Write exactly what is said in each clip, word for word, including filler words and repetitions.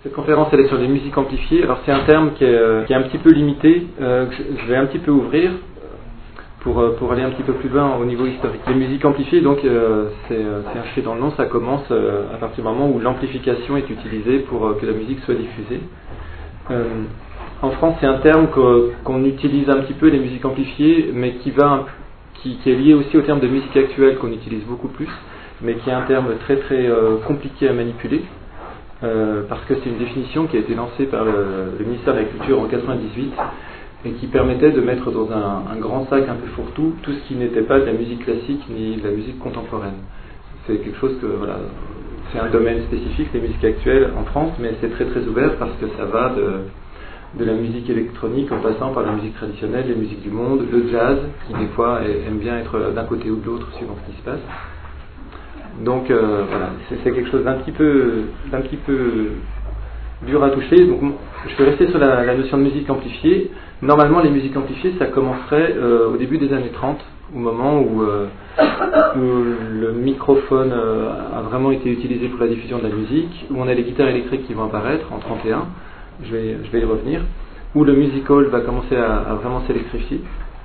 cette conférence elle est sur les musiques amplifiées. Alors c'est un terme qui est, euh, qui est un petit peu limité, euh, que je, je vais un petit peu ouvrir pour, euh, pour aller un petit peu plus loin au niveau historique. Les musiques amplifiées, donc euh, c'est, euh, c'est inscrit dans le nom, ça commence euh, à partir du moment où l'amplification est utilisée pour euh, que la musique soit diffusée. Euh, en France c'est un terme que, qu'on utilise un petit peu, les musiques amplifiées, mais qui, va, qui, qui est lié aussi au terme de musique actuelle qu'on utilise beaucoup plus, mais qui est un terme très très euh, compliqué à manipuler. Euh, parce que c'est une définition qui a été lancée par le, le ministère de la Culture en quatre-vingt-dix-huit et qui permettait de mettre dans un, un grand sac un peu fourre-tout tout ce qui n'était pas de la musique classique ni de la musique contemporaine. C'est quelque chose que, voilà, c'est un domaine spécifique, les musiques actuelles en France, mais c'est très très ouvert parce que ça va de, de la musique électronique en passant par la musique traditionnelle, les musiques du monde, le jazz, qui des fois aime bien être d'un côté ou de l'autre suivant ce qui se passe. Donc euh, voilà, c'est, c'est quelque chose d'un petit peu, d'un petit peu dur à toucher. Donc je vais rester sur la, la notion de musique amplifiée. Normalement, les musiques amplifiées, ça commencerait euh, au début des années trente, au moment où, euh, où le microphone euh, a vraiment été utilisé pour la diffusion de la musique, où on a les guitares électriques qui vont apparaître en trente et un. Je vais, je vais y revenir. Où le music hall va commencer à, à vraiment s'électrifier.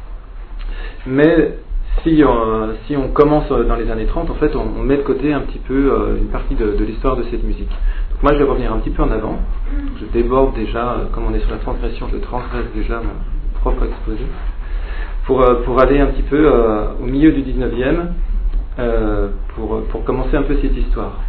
Mais Si on, si on commence dans les années trente, en fait, on, on met de côté un petit peu euh, une partie de, de l'histoire de cette musique. Donc moi, je vais revenir un petit peu en avant. Je déborde déjà, euh, comme on est sur la transgression, je transgresse déjà mon propre exposé. Pour, euh, pour aller un petit peu euh, au milieu du dix-neuvième, euh, pour, pour commencer un peu cette histoire.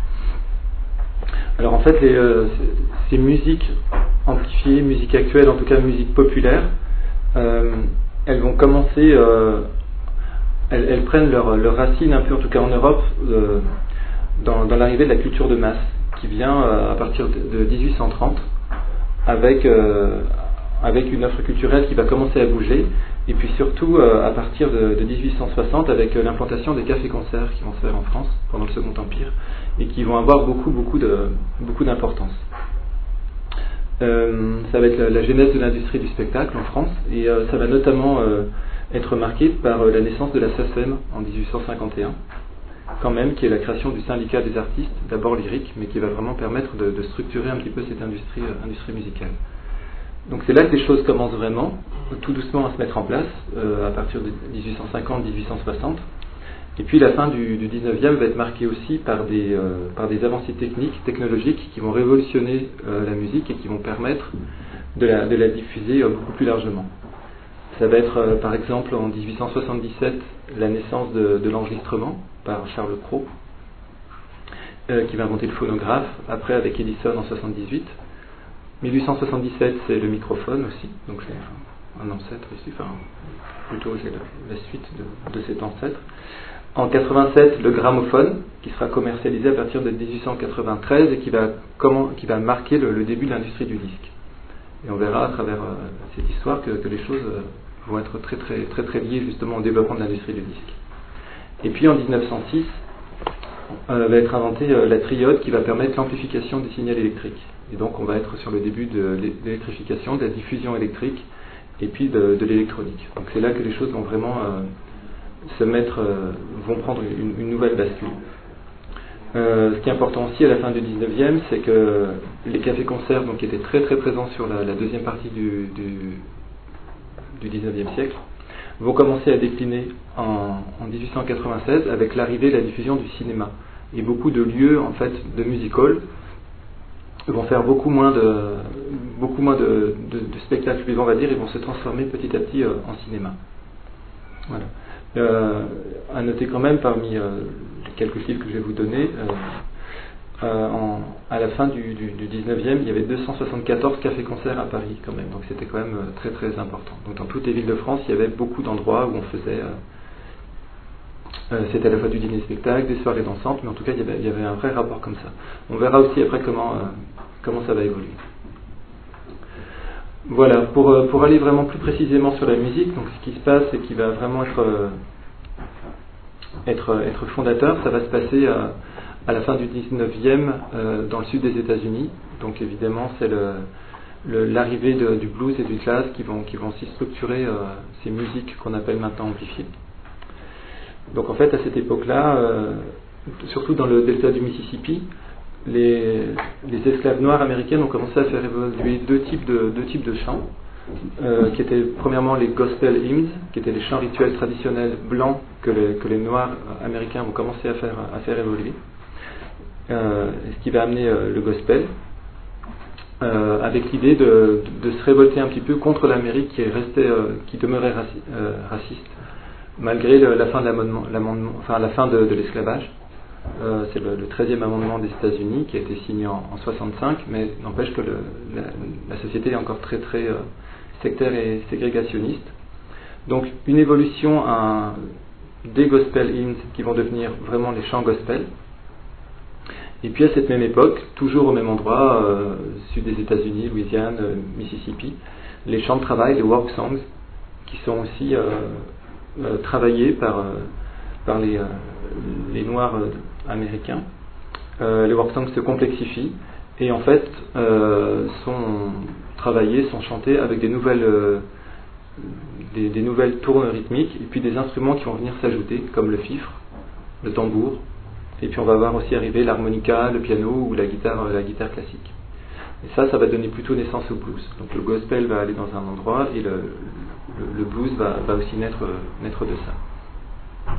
Alors en fait, les, euh, ces musiques amplifiées, musique actuelle, en tout cas musique populaire, euh, elles vont commencer... Euh, Elles, elles prennent leur, leur racine un peu, en tout cas en Europe, euh, dans, dans l'arrivée de la culture de masse, qui vient euh, à partir de, de dix-huit cent trente, avec, euh, avec une offre culturelle qui va commencer à bouger, et puis surtout euh, à partir de, de dix-huit cent soixante, avec euh, l'implantation des cafés-concerts qui vont se faire en France pendant le Second Empire, et qui vont avoir beaucoup, beaucoup, de, beaucoup d'importance. Euh, ça va être la, la genèse de l'industrie du spectacle en France, et euh, ça va notamment... Euh, être marqué par la naissance de la SACEM en dix-huit cent cinquante et un, quand même, qui est la création du syndicat des artistes, d'abord lyriques, mais qui va vraiment permettre de, de structurer un petit peu cette industrie, euh, industrie musicale. Donc c'est là que les choses commencent vraiment, tout doucement à se mettre en place, euh, à partir de dix-huit cent cinquante dix-huit cent soixante. Et puis la fin du, du dix-neuvième va être marquée aussi par des, euh, par des avancées techniques, technologiques, qui vont révolutionner euh, la musique et qui vont permettre de la, de la diffuser euh, beaucoup plus largement. Ça va être euh, par exemple en dix-huit cent soixante-dix-sept la naissance de, de l'enregistrement par Charles Cros, euh, qui va inventer le phonographe, après avec Edison en soixante-dix-huit. dix-huit cent soixante-dix-sept c'est le microphone aussi, donc c'est un ancêtre ici, enfin plutôt c'est la, la suite de, de cet ancêtre. En quatre-vingt-sept le gramophone, qui sera commercialisé à partir de dix-huit cent quatre-vingt-treize et qui va, comment, qui va marquer le, le début de l'industrie du disque. Et on verra à travers euh, cette histoire que, que les choses euh, vont être très très très très liées justement au développement de l'industrie du disque. Et puis en dix-neuf cent six euh, va être inventée euh, la triode qui va permettre l'amplification des signaux électriques. Et donc on va être sur le début de l'électrification, de la diffusion électrique et puis de, de l'électronique. Donc c'est là que les choses vont vraiment euh, se mettre, euh, vont prendre une, une nouvelle bascule. Euh, ce qui est important aussi à la fin du dix-neuvième, c'est que les cafés-concerts, donc, qui étaient très très présents sur la, la deuxième partie du, du, du dix-neuvième siècle, vont commencer à décliner en, en dix-huit cent quatre-vingt-seize avec l'arrivée et la diffusion du cinéma. Et beaucoup de lieux en fait de music hall vont faire beaucoup moins de, beaucoup moins de, de, de spectacles vivants, on va dire, et vont se transformer petit à petit euh, en cinéma. Voilà. Euh, à noter quand même parmi euh, les quelques chiffres que je vais vous donner, euh, euh, en, à la fin du, du, du dix-neuvième, il y avait deux cent soixante-quatorze cafés-concerts à Paris quand même, donc c'était quand même euh, très très important. Donc dans toutes les villes de France, il y avait beaucoup d'endroits où on faisait, euh, euh, c'était à la fois du dîner-spectacle, des soirées dansantes, mais en tout cas il y avait, il y avait un vrai rapport comme ça. On verra aussi après comment, euh, comment ça va évoluer. Voilà, pour, pour aller vraiment plus précisément sur la musique, donc ce qui se passe et qui va vraiment être, être, être fondateur, ça va se passer à, à la fin du dix-neuvième euh, dans le sud des États-Unis. Donc évidemment, c'est le, le, l'arrivée de, du blues et du jazz qui vont, qui vont aussi structurer euh, ces musiques qu'on appelle maintenant amplifiées. Donc en fait, à cette époque-là, euh, surtout dans le delta du Mississippi, les, les esclaves noirs américains ont commencé à faire évoluer deux types de, deux types de chants, euh, qui étaient premièrement les gospel hymns, qui étaient les chants rituels traditionnels blancs que les, que les noirs américains vont commencer à faire, à faire évoluer, euh, ce qui va amener euh, le gospel, euh, avec l'idée de, de, de se révolter un petit peu contre l'Amérique qui est restée, euh, qui demeurait raci, euh, raciste, malgré le, la fin de l'amendement, l'amendement, enfin la fin de, de l'esclavage. Euh, c'est le, le treizième amendement des États-Unis qui a été signé en, en soixante-cinq, mais n'empêche que le, la, la société est encore très très euh, sectaire et ségrégationniste. Donc une évolution à, des gospel hymns qui vont devenir vraiment les chants gospel. Et puis à cette même époque, toujours au même endroit, euh, sud des États-Unis, Louisiane, euh, Mississippi, les chants de travail, les work songs, qui sont aussi euh, euh, travaillés par, euh, par les, euh, les Noirs euh, américains. Euh, les work songs se complexifient et en fait euh, sont travaillés, sont chantés avec des nouvelles, euh, des, des nouvelles tournes rythmiques et puis des instruments qui vont venir s'ajouter, comme le fifre, le tambour. Et puis on va voir aussi arriver l'harmonica, le piano ou la guitare, la guitare classique. Et ça, ça va donner plutôt naissance au blues. Donc le gospel va aller dans un endroit et le, le, le blues va, va aussi naître, naître de ça.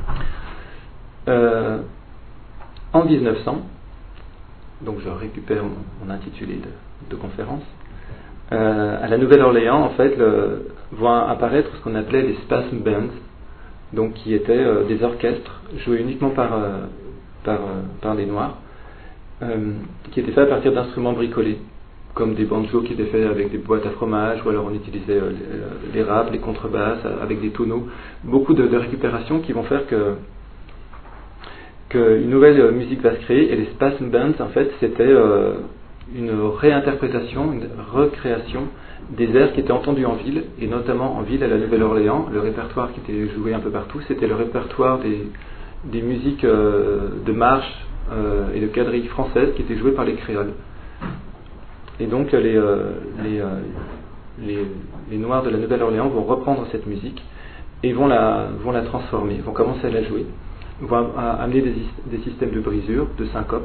Euh, en dix-neuf cents, donc je récupère mon, mon intitulé de, de conférence, euh, à la Nouvelle-Orléans, en fait, le, vont apparaître ce qu'on appelait les spasm bands, donc qui étaient euh, des orchestres joués uniquement par euh, Par, euh, par les Noirs, euh, qui étaient faits à partir d'instruments bricolés, comme des banjos qui étaient faits avec des boîtes à fromage, ou alors on utilisait euh, les, les raps, les contrebasses, avec des tonneaux, beaucoup de, de récupérations qui vont faire que qu'une nouvelle musique va se créer, et les spasm bands, en fait, c'était euh, une réinterprétation, une recréation des airs qui étaient entendus en ville, et notamment en ville à la Nouvelle-Orléans. Le répertoire qui était joué un peu partout, c'était le répertoire des des musiques euh, de marche euh, et de quadrilles françaises qui étaient jouées par les créoles. Et donc les, euh, les, euh, les, les Noirs de la Nouvelle-Orléans vont reprendre cette musique et vont la, vont la transformer, vont commencer à la jouer, vont amener des, des systèmes de brisure, de syncope.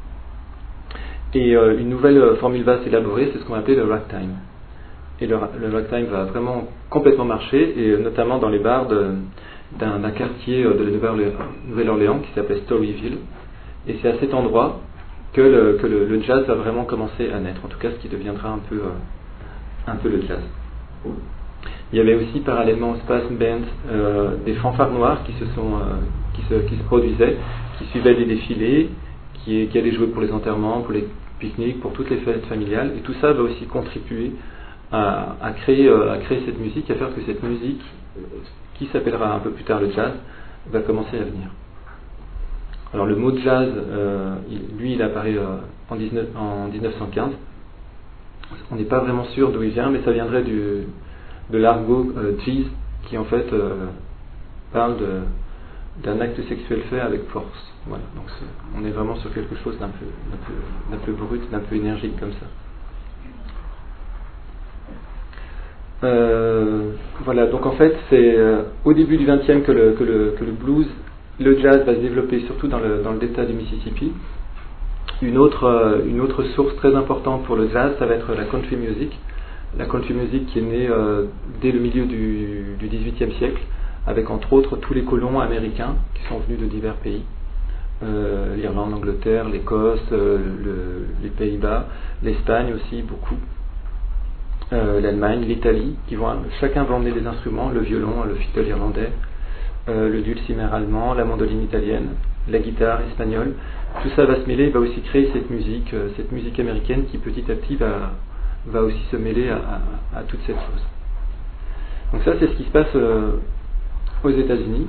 Et euh, une nouvelle formule va s'élaborer, c'est ce qu'on appelait le ragtime. Et le, le ragtime va vraiment complètement marcher, et notamment dans les bars de D'un, d'un quartier de la Nouvelle-Orléans qui s'appelait Storyville, et c'est à cet endroit que le, que le, le jazz va vraiment commencer à naître, en tout cas ce qui deviendra un peu, euh, un peu le jazz. Il y avait aussi parallèlement au spasm band euh, des fanfares noirs qui se, sont, euh, qui, se, qui se produisaient, qui suivaient des défilés, qui, qui allaient jouer pour les enterrements, pour les pique-niques, pour toutes les fêtes familiales, et tout ça va aussi contribuer à, à, créer, euh, à créer cette musique, à faire que cette musique, qui s'appellera un peu plus tard le jazz, va commencer à venir. Alors le mot jazz, euh, il, lui, il apparaît euh, en, dix-neuf, en dix-neuf cent quinze. On n'est pas vraiment sûr d'où il vient, mais ça viendrait du, de l'argot euh, jizz, qui en fait euh, parle de, d'un acte sexuel fait avec force. Voilà. Donc on est vraiment sur quelque chose d'un peu, d'un peu, d'un peu brut, d'un peu énergique comme ça. Euh, voilà, donc en fait c'est euh, au début du vingtième que le, que, le, que le blues, le jazz va se développer, surtout dans le, dans le delta du Mississippi. Une autre, euh, une autre source très importante pour le jazz, ça va être la country music. La country music qui est née euh, dès le milieu du, du dix-huitième siècle, avec entre autres tous les colons américains qui sont venus de divers pays. Euh, L'Irlande, l'Angleterre, l'Écosse, euh, le, les Pays-Bas, l'Espagne aussi, beaucoup. Euh, l'Allemagne, l'Italie, qui vont chacun va emmener des instruments, le violon, le fiddle irlandais, euh, le dulcimer allemand, la mandoline italienne, la guitare espagnole. Tout ça va se mêler, va aussi créer cette musique, euh, cette musique américaine qui petit à petit va, va aussi se mêler à, à, à toute cette chose. Donc ça, c'est ce qui se passe euh, aux États-Unis.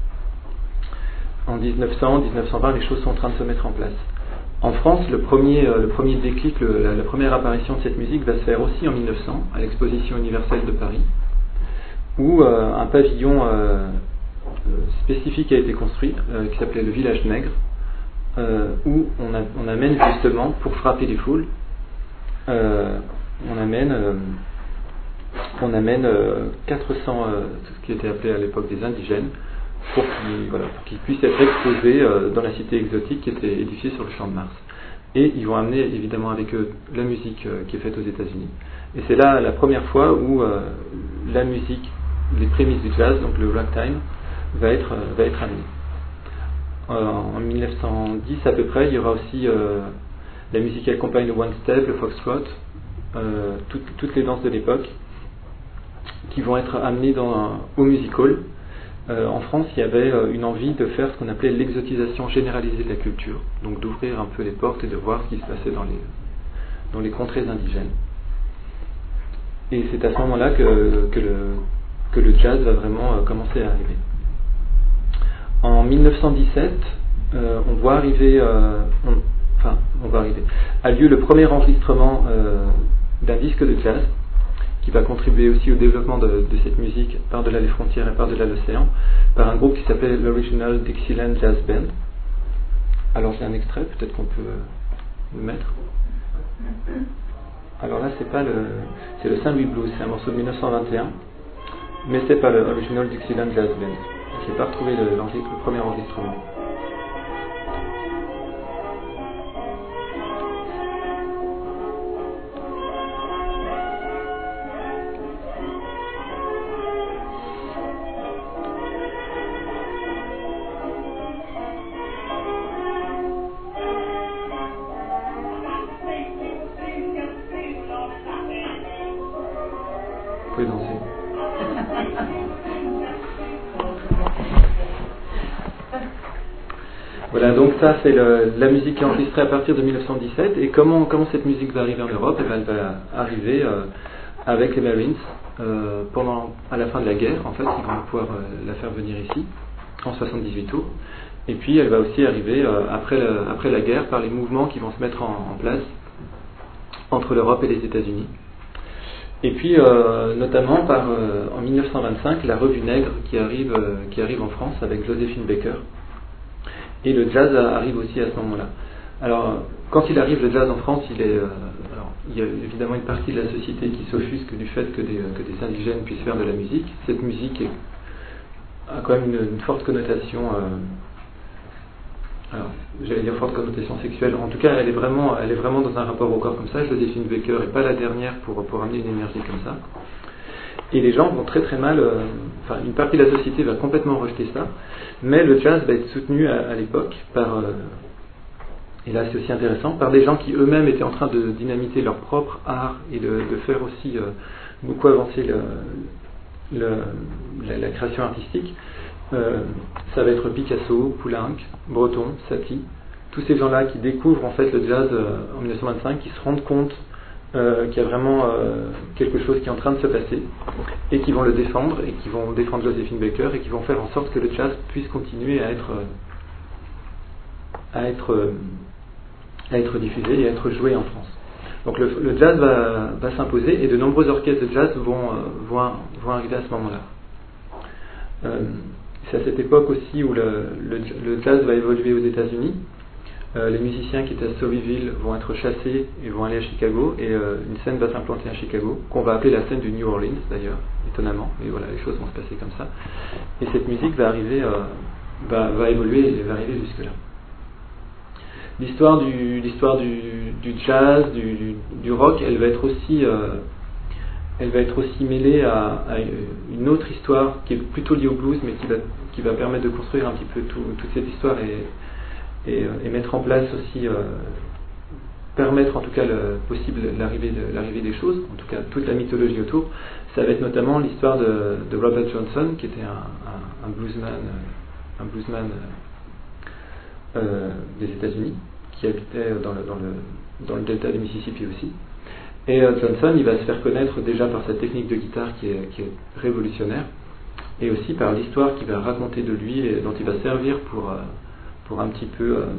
En dix-neuf cents, dix-neuf cent vingt, les choses sont en train de se mettre en place. En France, le premier, euh, le premier déclic, le, la, la première apparition de cette musique va se faire aussi en mille neuf cents, à l'exposition universelle de Paris, où euh, un pavillon euh, spécifique a été construit, euh, qui s'appelait le Village Nègre, euh, où on, a, on amène justement, pour frapper les foules, euh, on amène, euh, on amène euh, quatre cents, euh, ce qui était appelé à l'époque des indigènes, pour qu'ils, voilà, pour qu'ils puissent être exposés euh, dans la cité exotique qui était édifiée sur le champ de Mars. et ils vont amener évidemment avec eux la musique euh, qui est faite aux États-Unis. Et c'est là la première fois où euh, la musique, les prémices du jazz, donc le ragtime, va être, euh, va être amenée. Euh, en mille neuf cent dix à peu près, il y aura aussi euh, la musique qui accompagne le one-step, le foxtrot, euh, tout, toutes les danses de l'époque, qui vont être amenées dans, au music hall. Euh, en France, il y avait euh, une envie de faire ce qu'on appelait l'exotisation généralisée de la culture, donc d'ouvrir un peu les portes et de voir ce qui se passait dans les, dans les contrées indigènes. Et c'est à ce moment-là que, que, le, que le jazz va vraiment euh, commencer à arriver. En mille neuf cent dix-sept, euh, on voit arriver, euh, on, enfin, on va arriver, a lieu le premier enregistrement euh, d'un disque de jazz, qui va contribuer aussi au développement de, de cette musique par-delà les frontières et par-delà l'océan, par un groupe qui s'appelait l'Original Dixieland Jazz Band. Alors j'ai un extrait, peut-être qu'on peut le mettre. Alors là, c'est pas le, c'est le Saint-Louis Blues, c'est un morceau de mille neuf cent vingt et un, mais c'est pas le Original Dixieland Jazz Band. Je n'ai pas retrouvé le, le premier enregistrement. Vous pouvez danser. Voilà, donc ça c'est le, la musique qui est enregistrée à partir de mille neuf cent dix-sept. Et comment, comment cette musique va arriver en Europe? Eh bien, elle va arriver euh, avec les Marines euh, pendant, à la fin de la guerre. En fait, ils vont pouvoir euh, la faire venir ici en soixante-dix-huit tours. Et puis elle va aussi arriver euh, après, le, après la guerre par les mouvements qui vont se mettre en, en place entre l'Europe et les États-Unis. Et puis euh, notamment par euh, en mille neuf cent vingt-cinq la Revue Nègre qui arrive, euh, qui arrive en France avec Joséphine Baker. Et le jazz arrive aussi à ce moment-là. Alors, quand il arrive le jazz en France, il est, euh, alors, il y a évidemment une partie de la société qui s'offusque du fait que des, que des indigènes puissent faire de la musique. Cette musique est, a quand même une, une forte connotation, euh, alors, j'allais dire forte connotation sexuelle. En tout cas, elle est vraiment, elle est vraiment dans un rapport au corps comme ça. Joséphine Baker n'est pas la dernière pour, pour amener une énergie comme ça. Et les gens vont très très mal, euh, enfin une partie de la société va complètement rejeter ça, mais le jazz va être soutenu à, à l'époque par, euh, et là c'est aussi intéressant, par des gens qui eux-mêmes étaient en train de dynamiter leur propre art et de, de faire aussi euh, beaucoup avancer le, le, la, la création artistique. Euh, ça va être Picasso, Poulenc, Breton, Satie, tous ces gens-là qui découvrent en fait le jazz euh, en mille neuf cent vingt-cinq, qui se rendent compte Euh, qu'il y a vraiment euh, quelque chose qui est en train de se passer et qui vont le défendre et qui vont défendre Joséphine Baker et qui vont faire en sorte que le jazz puisse continuer à être euh, à être euh, à être diffusé et à être joué en France. Donc le, le jazz va, va s'imposer et de nombreux orchestres de jazz vont euh, vont, vont arriver à ce moment-là. Euh, c'est à cette époque aussi où le, le, le jazz va évoluer aux États-Unis. Euh, les musiciens qui étaient à Sauveyville vont être chassés et vont aller à Chicago, et euh, une scène va s'implanter à Chicago, qu'on va appeler la scène du New Orleans d'ailleurs, étonnamment, mais voilà, les choses vont se passer comme ça. Et cette musique va arriver, euh, va, va évoluer et va arriver jusque-là. L'histoire du, l'histoire du, du jazz, du, du, du rock, elle va être aussi, euh, elle va être aussi mêlée à, à une autre histoire qui est plutôt liée au blues, mais qui va, qui va permettre de construire un petit peu tout, toute cette histoire et Et, et mettre en place aussi, euh, permettre en tout cas le, possible l'arrivée, de, l'arrivée des choses, en tout cas toute la mythologie autour. Ça va être notamment l'histoire de, de Robert Johnson, qui était un, un, un bluesman, un bluesman euh, des États-Unis, qui habitait dans le, dans, le, dans le delta du Mississippi aussi. Et euh, Johnson, il va se faire connaître déjà par sa technique de guitare qui est, qui est révolutionnaire, et aussi par l'histoire qu'il va raconter de lui et dont il va servir pour... Euh, pour un petit peu euh,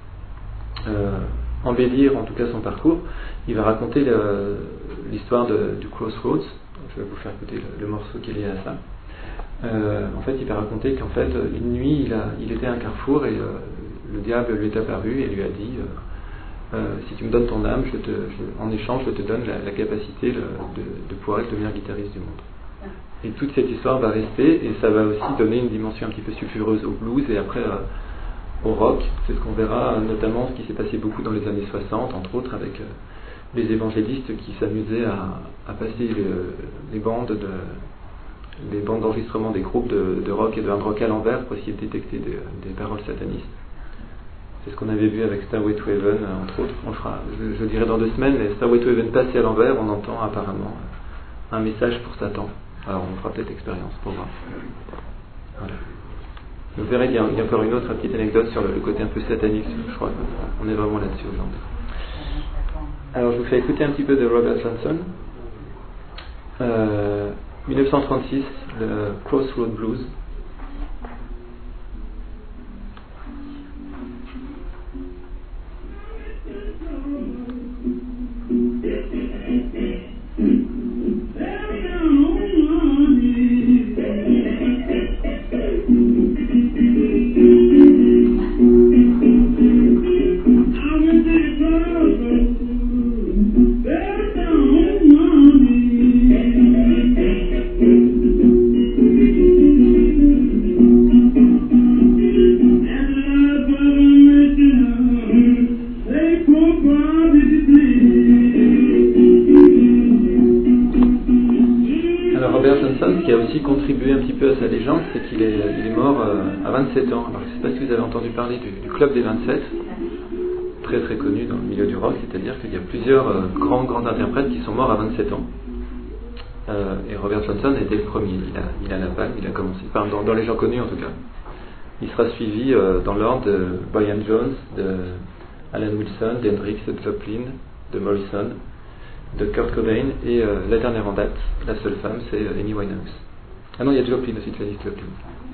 euh, embellir en tout cas son parcours. Il va raconter le, l'histoire de, du Crossroads. Je vais vous faire écouter le, le morceau qui est lié à ça. Euh, en fait, il va raconter qu'en fait, une nuit, il, a, il était à un carrefour et euh, le diable lui est apparu et lui a dit euh, euh, si tu me donnes ton âme, je te, je, en échange, je te donne la, la capacité le, de, de pouvoir être le meilleur guitariste du monde. Et toute cette histoire va rester, et ça va aussi donner une dimension un petit peu sulfureuse au blues, et après... Euh, au rock. C'est ce qu'on verra, notamment ce qui s'est passé beaucoup dans les années soixante, entre autres avec euh, les évangélistes qui s'amusaient à, à passer le, les bandes de les bandes d'enregistrement des groupes de, de rock et de hard rock à l'envers pour essayer de détecter des, des paroles satanistes. C'est ce qu'on avait vu avec Stairway to Heaven, entre autres. On le fera, je, je dirais dans deux semaines, mais Stairway to Heaven passé à l'envers, on entend apparemment un message pour Satan. Alors on fera peut-être expérience pour voir. Voilà. Vous verrez, il y, a, il y a encore une autre petite anecdote sur le, le côté un peu satanique, je crois qu'on est vraiment là-dessus aujourd'hui. Alors je vous fais écouter un petit peu de Robert Johnson. Euh, dix-neuf cent trente-six, le Crossroad Blues. Qui a aussi contribué un petit peu à sa légende, c'est qu'il est, il est mort euh, à vingt-sept ans. Alors je ne sais pas si vous avez entendu parler du, du Club des vingt-sept, très très connu dans le milieu du rock, c'est-à-dire qu'il y a plusieurs euh, grands grands interprètes qui sont morts à vingt-sept ans. Euh, et Robert Johnson était le premier, il a, il a la palme, il a commencé, enfin, dans, dans les gens connus en tout cas. Il sera suivi euh, dans l'ordre de Brian Jones, de Alan Wilson, d'Hendrix, de Joplin, de Morrison, de Kurt Cobain, et euh, la dernière en date, la seule femme, c'est euh, Amy Winehouse. Ah non, il y a Joplin aussi, tu as dit Joplin.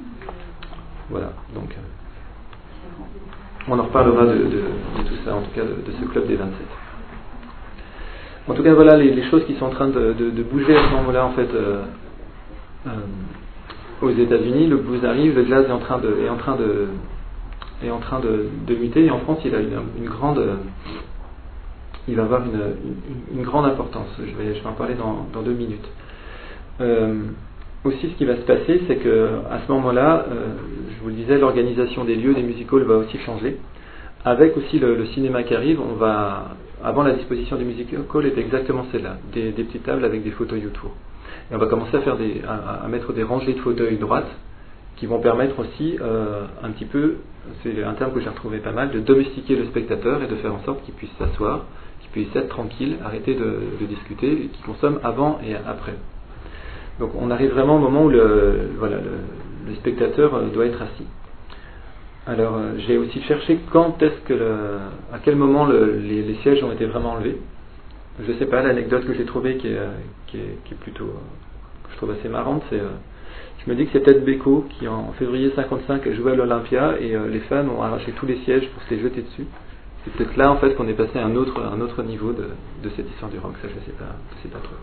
Voilà, donc euh, on en reparlera de, de, de tout ça, en tout cas de, de ce club des vingt-sept. En tout cas, voilà les, les choses qui sont en train de, de, de bouger à ce moment-là, en fait, euh, euh, aux États-Unis. Le blues arrive, le jazz est en train de, est en train de, est en train de, de muter, et en France, il a une, une grande... Euh, il va avoir une, une, une grande importance. Je vais, je vais en parler dans, dans deux minutes. Euh, aussi, ce qui va se passer, c'est que à ce moment-là, euh, je vous le disais, l'organisation des lieux, des music-halls va aussi changer. Avec aussi le, le cinéma qui arrive, on va, avant la disposition des music-halls était exactement celle-là, des, des petites tables avec des fauteuils autour. Et on va commencer à faire des, à, à mettre des rangées de fauteuils droites qui vont permettre aussi euh, un petit peu, c'est un terme que j'ai retrouvé pas mal, de domestiquer le spectateur et de faire en sorte qu'il puisse s'asseoir, qu'il puisse être tranquille, arrêter de, de discuter, et qu'il consomme avant et après. Donc on arrive vraiment au moment où le, voilà, le, le spectateur doit être assis. Alors euh, j'ai aussi cherché quand est-ce que le, à quel moment le, les, les sièges ont été vraiment enlevés. Je ne sais pas, l'anecdote que j'ai trouvée qui est, qui est, qui est plutôt, que je trouve assez marrante, c'est euh, je me dis que c'est peut-être Beko qui en février cinquante-cinq a joué à l'Olympia et euh, les fans ont arraché tous les sièges pour se les jeter dessus. C'est peut-être là en fait qu'on est passé à un autre, un autre niveau de, de cette histoire du rock, ça je ne sais pas, je sais pas trop.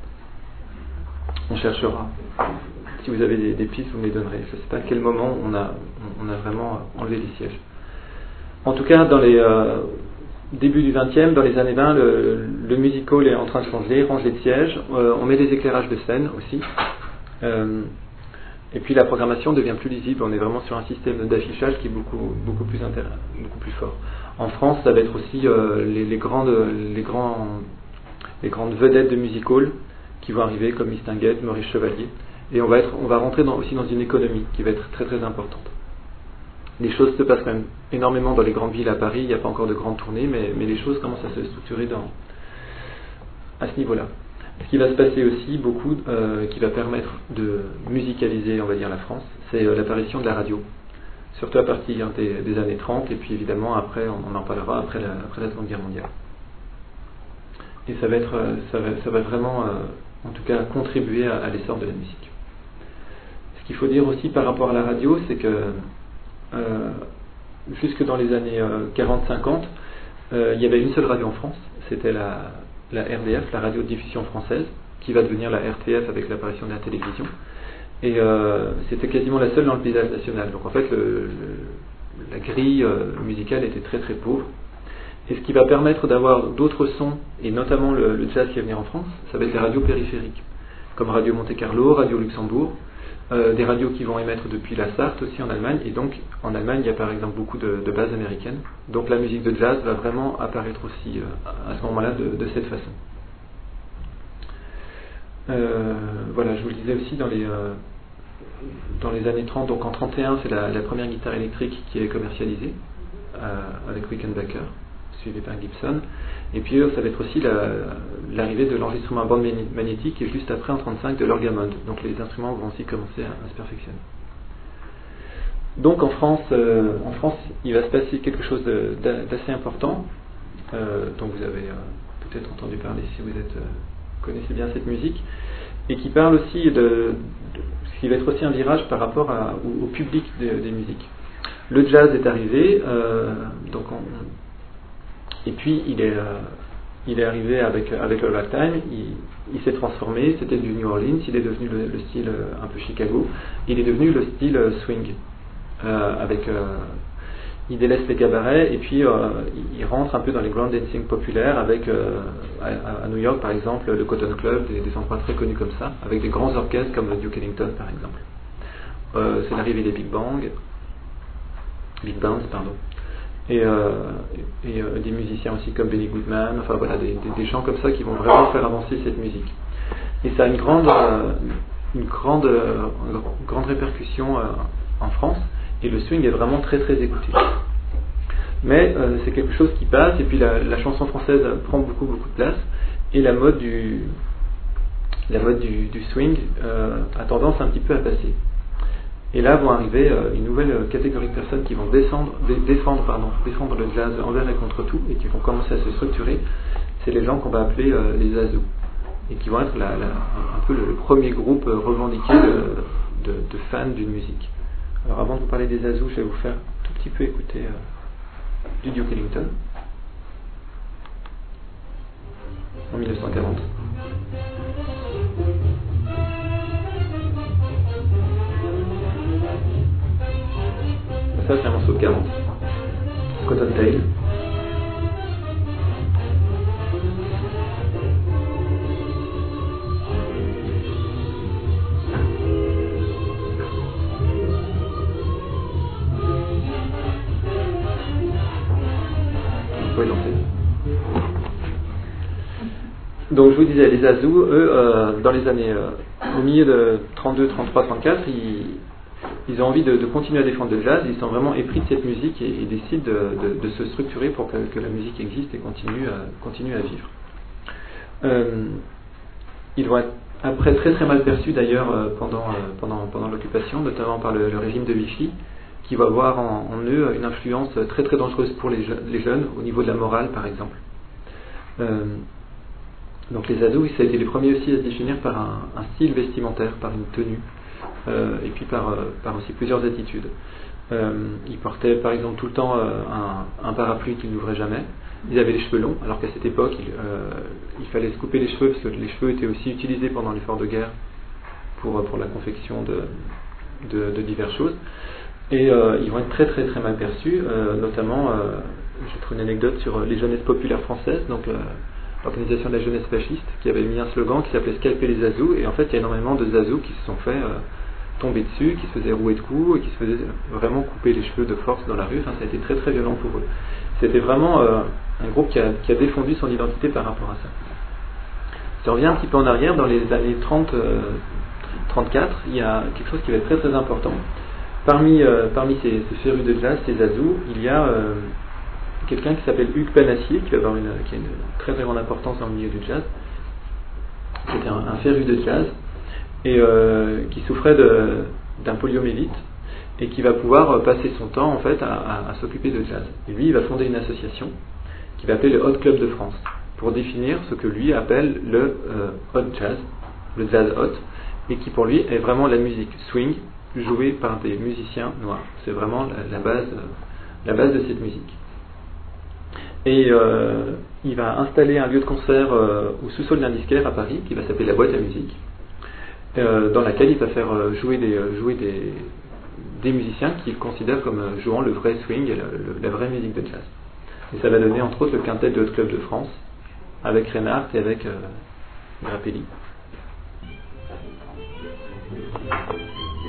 On cherchera. Si vous avez des, des pistes, vous me les donnerez. Je ne sais pas à quel moment on a, on a vraiment enlevé les sièges. En tout cas, dans les euh, débuts du vingtième, dans les années vingt, le, le music hall est en train de changer, ranger de sièges. Euh, on met des éclairages de scène aussi. Euh, et puis la programmation devient plus lisible. On est vraiment sur un système d'affichage qui est beaucoup, beaucoup, plus, intér- beaucoup plus fort. En France, ça va être aussi euh, les, les, grandes, les, grands, les grandes vedettes de music hall qui vont arriver comme Mistinguett, Maurice Chevalier. Et on va, être, on va rentrer dans, aussi dans une économie qui va être très très importante. Les choses se passent quand même énormément dans les grandes villes à Paris, il n'y a pas encore de grandes tournées, mais, mais les choses commencent à se structurer dans, à ce niveau-là. Ce qui va se passer aussi beaucoup, euh, qui va permettre de musicaliser, on va dire, la France, c'est euh, l'apparition de la radio. Surtout à partir des, des années trente, et puis évidemment après, on, on en parlera après la, après la Seconde Guerre mondiale. Et ça va, être, ça va, ça va vraiment, euh, en tout cas, contribuer à, à l'essor de la musique. Ce qu'il faut dire aussi par rapport à la radio, c'est que euh, jusque dans les années euh, quarante cinquante, euh, il y avait une seule radio en France, c'était la, la R D F, la radio de diffusion française, qui va devenir la R T F avec l'apparition de la télévision. Et euh, c'était quasiment la seule dans le paysage national. Donc en fait, le, le, la grille euh, musicale était très très pauvre. Et ce qui va permettre d'avoir d'autres sons, et notamment le, le jazz qui va venir en France, ça va être les radios périphériques, comme Radio Monte Carlo, Radio Luxembourg, euh, des radios qui vont émettre depuis la Sarthe aussi en Allemagne, et donc en Allemagne il y a par exemple beaucoup de, de bases américaines, donc la musique de jazz va vraiment apparaître aussi euh, à ce moment-là de, de cette façon. Euh, voilà, je vous le disais aussi dans les, euh, dans les années trente, donc en trente et un c'est la, la première guitare électrique qui est commercialisée euh, avec Rickenbacker, suivi par Gibson, et puis euh, ça va être aussi la, l'arrivée de l'enregistrement à bande magnétique, et juste après en trente-cinq de l'orgamode, donc les instruments vont aussi commencer à, à se perfectionner. Donc en France, euh, en France il va se passer quelque chose de, d'assez important, euh, dont vous avez euh, peut-être entendu parler si vous êtes, euh, connaissez bien cette musique, et qui parle aussi de, de ce qui va être aussi un virage par rapport à, au, au public des, des musiques. Le jazz est arrivé, euh, donc on, et puis il est, euh, il est arrivé avec, avec le ragtime, il, il s'est transformé, c'était du New Orleans, il est devenu le, le style un peu Chicago, il est devenu le style swing, euh, avec, euh, il délaisse les cabarets, et puis euh, il rentre un peu dans les grand dancing populaires, avec euh, à, à New York par exemple, le Cotton Club, des, des endroits très connus comme ça, avec des grands orchestres comme Duke Ellington par exemple. Euh, c'est l'arrivée des Big Bang, Big Bands, pardon. Et, euh, et euh, des musiciens aussi comme Benny Goodman, enfin voilà, des, des, des gens comme ça qui vont vraiment faire avancer cette musique. Et ça a une grande, euh, une grande, euh, une grande répercussion euh, en France, et le swing est vraiment très très écouté. Mais euh, c'est quelque chose qui passe, et puis la, la chanson française prend beaucoup beaucoup de place, et la mode du, la mode du, du swing euh, a tendance un petit peu à passer. Et là vont arriver euh, une nouvelle catégorie de personnes qui vont descendre, dé, défendre, pardon, défendre le jazz envers et contre tout, et qui vont commencer à se structurer. C'est les gens qu'on va appeler euh, les azous, et qui vont être la, la, un peu le premier groupe revendiqué de, de, de fans d'une musique. Alors avant de vous parler des azous, je vais vous faire un tout petit peu écouter euh, du Duke Ellington en mille neuf cent quarante. Ça c'est un morceau de quarante, Cottontail. Donc je vous disais, les azous, eux, euh, dans les années, euh, au milieu de trente-deux, trente-trois, trente-quatre, ils, ils ont envie de, de continuer à défendre le jazz, ils sont vraiment épris de cette musique, et, et décident de, de, de se structurer pour que, que la musique existe et continue à, continue à vivre. Euh, ils vont être après très très mal perçus d'ailleurs euh, pendant, euh, pendant, pendant l'occupation, notamment par le, le régime de Vichy, qui va voir en, en eux une influence très très dangereuse pour les, je, les jeunes, au niveau de la morale par exemple. Euh, Donc les azous, ça a été les premiers aussi à se définir par un, un style vestimentaire, par une tenue, euh, et puis par, euh, par aussi plusieurs attitudes. Euh, ils portaient par exemple tout le temps euh, un, un parapluie qu'ils n'ouvraient jamais. Ils avaient les cheveux longs, alors qu'à cette époque, il, euh, il fallait se couper les cheveux, parce que les cheveux étaient aussi utilisés pendant l'effort de guerre pour, pour la confection de, de, de diverses choses. Et euh, ils vont être très très très mal perçus, euh, notamment, euh, je trouve une anecdote sur les jeunesses populaires françaises, donc euh, l'organisation de la jeunesse fasciste, qui avait mis un slogan qui s'appelait Scalper les azous, et en fait il y a énormément de azous qui se sont fait euh, tomber dessus, qui se faisaient rouer de coups, et qui se faisaient vraiment couper les cheveux de force dans la rue. Enfin, ça a été très très violent pour eux. C'était vraiment euh, un groupe qui a, qui a défendu son identité par rapport à ça. Si on revient un petit peu en arrière, dans les années trente, euh, trente-quatre, il y a quelque chose qui va être très très important. Parmi, euh, parmi ces, ces férus de jazz, ces azous, il y a euh, quelqu'un qui s'appelle Hugues Panassier, qui va avoir une, qui a une très très grande importance dans le milieu du jazz. C'était un, un féru de jazz, et euh, qui souffrait de, d'un poliomyélite, et qui va pouvoir passer son temps en fait à, à, à s'occuper de jazz. Et lui, il va fonder une association qui va appeler le Hot Club de France, pour définir ce que lui appelle le euh, hot jazz, le jazz hot, et qui pour lui est vraiment la musique swing jouée par des musiciens noirs. C'est vraiment la, la base, la base de cette musique. Et euh, il va installer un lieu de concert euh, au sous-sol d'un disquaire à Paris, qui va s'appeler la Boîte à musique, euh, dans laquelle il va faire euh, jouer, des, euh, jouer des, des musiciens qu'il considère comme euh, jouant le vrai swing et la, le, la vraie musique de jazz. Et ça va donner entre autres le quintet de Hot Club de France, avec Reinhardt et avec euh, Grappelli.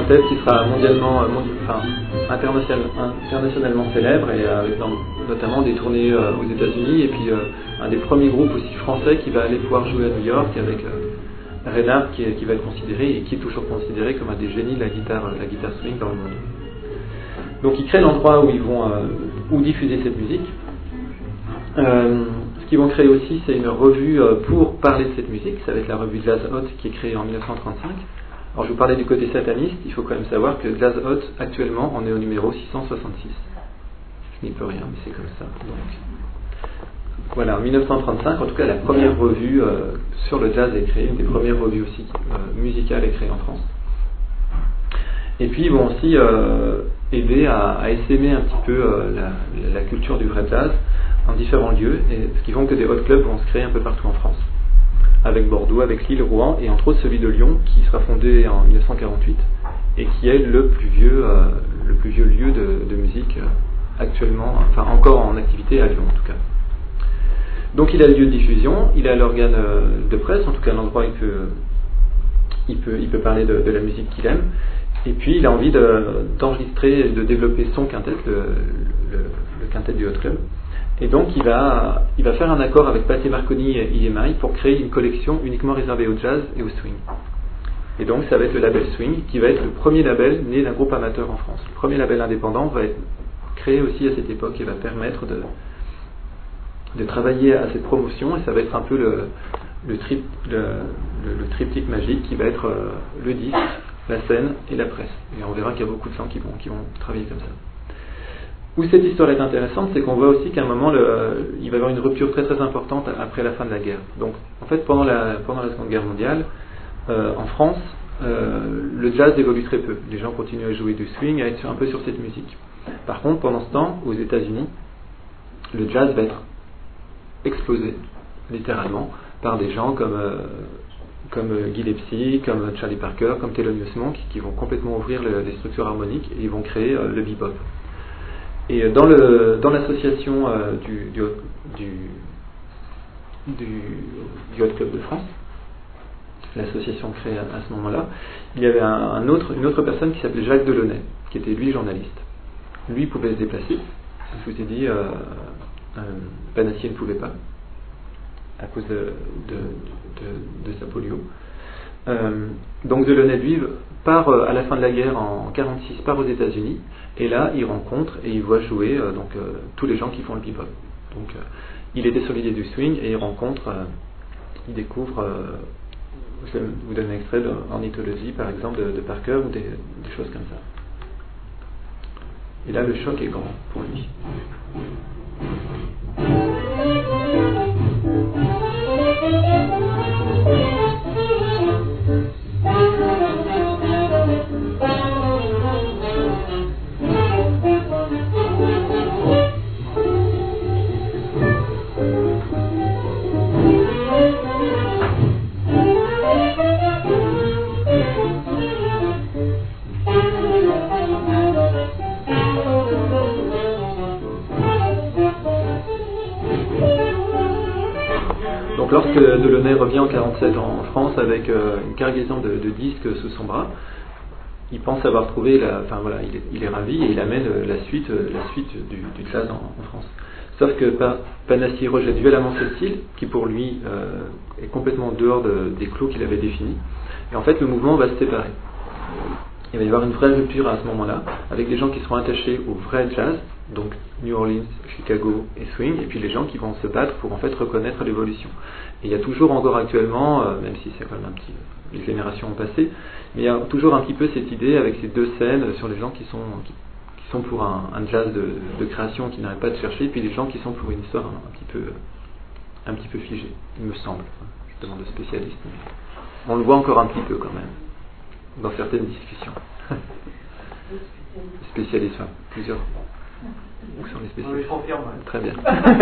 quintet qui sera mondialement, euh, mondial, enfin, international, internationalement célèbre, et avec dans, notamment des tournées euh, aux États-Unis, et puis euh, un des premiers groupes aussi français qui va aller pouvoir jouer à New York avec euh, Reinhardt, qui, qui va être considéré et qui est toujours considéré comme un des génies de la guitare, la guitare swing dans le monde. Donc ils créent l'endroit où ils vont euh, où diffuser cette musique. Euh, ce qu'ils vont créer aussi, c'est une revue euh, pour parler de cette musique. Ça va être la revue Jazz Hot qui est créée en dix-neuf cent trente-cinq. Alors je vous parlais du côté sataniste, il faut quand même savoir que Jazz Hot actuellement on est au numéro six cent soixante-six. Je n'y peux rien, mais c'est comme ça. Donc voilà, en dix-neuf cent trente-cinq, en tout cas la première revue euh, sur le jazz est créée, une des premières revues aussi euh, musicales est créée en France. Et puis ils vont aussi euh, aider à, à essaimer un petit peu euh, la, la culture du vrai jazz en différents lieux, et ce qui font que des hot clubs vont se créer un peu partout en France, avec Bordeaux, avec Lille, Rouen, et entre autres celui de Lyon, qui sera fondé en dix-neuf cent quarante-huit, et qui est le plus vieux, euh, le plus vieux lieu de, de musique euh, actuellement, enfin encore en activité à Lyon en tout cas. Donc il a le lieu de diffusion, il a l'organe euh, de presse, en tout cas l'endroit où il peut, il peut, il peut parler de, de la musique qu'il aime, et puis il a envie de, d'enregistrer et de développer son quintet, le, le, le quintet du Hot Club. Et donc il va, il va faire un accord avec Pathé Marconi et I M I pour créer une collection uniquement réservée au jazz et au swing. Et donc ça va être le label Swing, qui va être le premier label né d'un groupe amateur en France. Le premier label indépendant va être créé aussi à cette époque et va permettre de, de travailler à cette promotion, et ça va être un peu le, le, trip, le, le, le triptyque magique qui va être euh, le disque, la scène et la presse. Et on verra qu'il y a beaucoup de gens qui vont, qui vont travailler comme ça. Où cette histoire est intéressante, c'est qu'on voit aussi qu'à un moment, le, il va y avoir une rupture très très importante après la fin de la guerre. Donc, en fait, pendant la, pendant la Seconde Guerre mondiale, euh, en France, euh, le jazz évolue très peu. Les gens continuent à jouer du swing, à être un peu sur cette musique. Par contre, pendant ce temps, aux États-Unis, le jazz va être explosé, littéralement, par des gens comme, euh, comme Gillespie, comme Charlie Parker, comme Thelonious Monk, qui vont complètement ouvrir le, les structures harmoniques, et ils vont créer euh, le bebop. Et dans, le, dans l'association euh, du, du, du, du, du Hot Club de France, l'association créée à, à ce moment-là, il y avait un, un autre, une autre personne qui s'appelait Jacques Delaunay, qui était lui journaliste. Lui pouvait se déplacer. Je vous ai dit, euh, euh, Panassier ne pouvait pas, à cause de, de, de, de sa polio. Euh, donc Delaunay, lui, part euh, à la fin de la guerre en quarante-six, part aux États-Unis, et là il rencontre et il voit jouer euh, donc, euh, tous les gens qui font le bebop. Donc euh, il était sur l'idée du swing et il rencontre, euh, il découvre, euh, je vais vous donner un extrait d'Ornithologie par exemple de, de Parker ou des, des choses comme ça. Et là le choc est grand pour lui. Donc lorsque Delaunay revient en quarante-sept en France avec euh, une cargaison de, de disques sous son bras, il pense avoir trouvé, la, enfin voilà, il est, il est ravi et il amène la suite, la suite du, du jazz en, en France. Sauf que Panassier rejette violemment ce style, qui pour lui euh, est complètement en dehors de, des clous qu'il avait définis. Et en fait, le mouvement va se séparer. Il va y avoir une vraie rupture à ce moment-là, avec des gens qui seront attachés au vrai jazz, donc New Orleans, Chicago et swing, et puis les gens qui vont se battre pour en fait reconnaître l'évolution. Et il y a toujours encore actuellement, euh, même si c'est quand même un petit, les générations ont passé, mais il y a toujours un petit peu cette idée avec ces deux scènes sur les gens qui sont qui, qui sont pour un, un jazz de, de création qui n'arrêtent pas de chercher, et puis les gens qui sont pour une histoire un, un petit peu un petit peu figée, il me semble. Je demande aux spécialistes, mais on le voit encore un petit peu quand même dans certaines discussions. Spécialistes, enfin, plusieurs. Où sont les spécialistes? Oui, confirme. Très bien.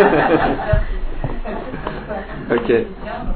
Ok.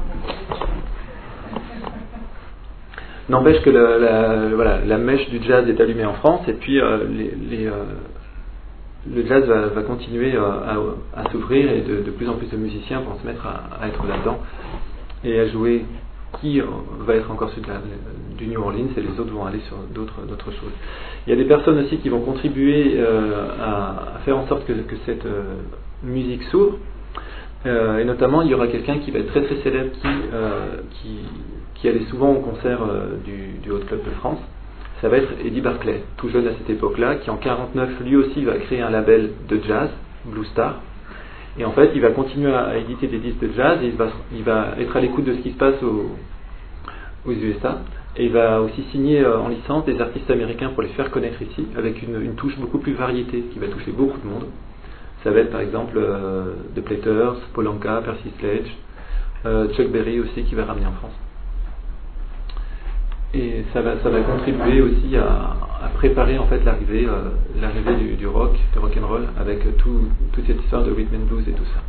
N'empêche que la, la, voilà, la mèche du jazz est allumée en France, et puis euh, les, les, euh, le jazz va, va continuer euh, à, à s'ouvrir, et de, de plus en plus de musiciens vont se mettre à, à être là-dedans et à jouer qui va être encore celui de la, du New Orleans, et les autres vont aller sur d'autres, d'autres choses. Il y a des personnes aussi qui vont contribuer euh, à, à faire en sorte que, que cette euh, musique s'ouvre, euh, et notamment il y aura quelqu'un qui va être très très célèbre qui, euh, qui, qui allait souvent au concert euh, du, du Hot Club de France. Ça va être Eddie Barclay, tout jeune à cette époque-là, qui en quarante-neuf lui aussi va créer un label de jazz, Blue Star. Et en fait, il va continuer à éditer des disques de jazz, et il va, il va être à l'écoute de ce qui se passe au, aux U S A, et il va aussi signer en licence des artistes américains pour les faire connaître ici, avec une, une touche beaucoup plus variété, qui va toucher beaucoup de monde. Ça va être par exemple euh, The Platters, Paul Anka, Percy Sledge, euh, Chuck Berry aussi, qui va ramener en France. Et ça va, ça va contribuer aussi à, à préparer en fait l'arrivée, euh, l'arrivée du, du rock, du rock and roll, avec tout, toute cette histoire de rhythm and blues et tout ça.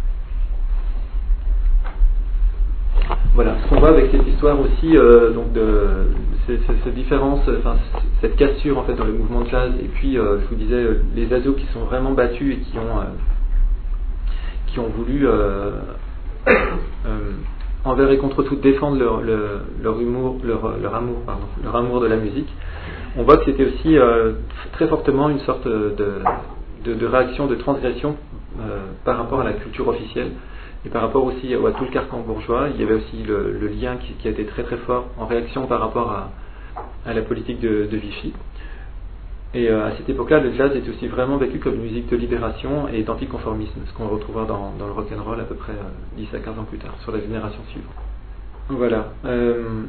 Voilà, ce qu'on voit avec cette histoire aussi, euh, donc de cette différence, enfin cette cassure en fait dans le mouvement de jazz, et puis euh, je vous disais les ados qui sont vraiment battus et qui ont euh, qui ont voulu euh, euh, envers et contre tout défendre leur, leur, leur humour, leur, leur amour, pardon, leur amour de la musique. On voit que c'était aussi euh, très fortement une sorte de, de, de réaction, de transgression euh, par rapport à la culture officielle, et par rapport aussi à, à tout le carcan bourgeois. Il y avait aussi le, le lien qui, qui a été très très fort en réaction par rapport à, à la politique de, de Vichy. Et euh, à cette époque-là, le jazz était aussi vraiment vécu comme une musique de libération et d'anticonformisme, ce qu'on retrouvera dans, dans le rock'n'roll à peu près euh, dix à quinze ans plus tard, sur la génération suivante. Voilà. Euh,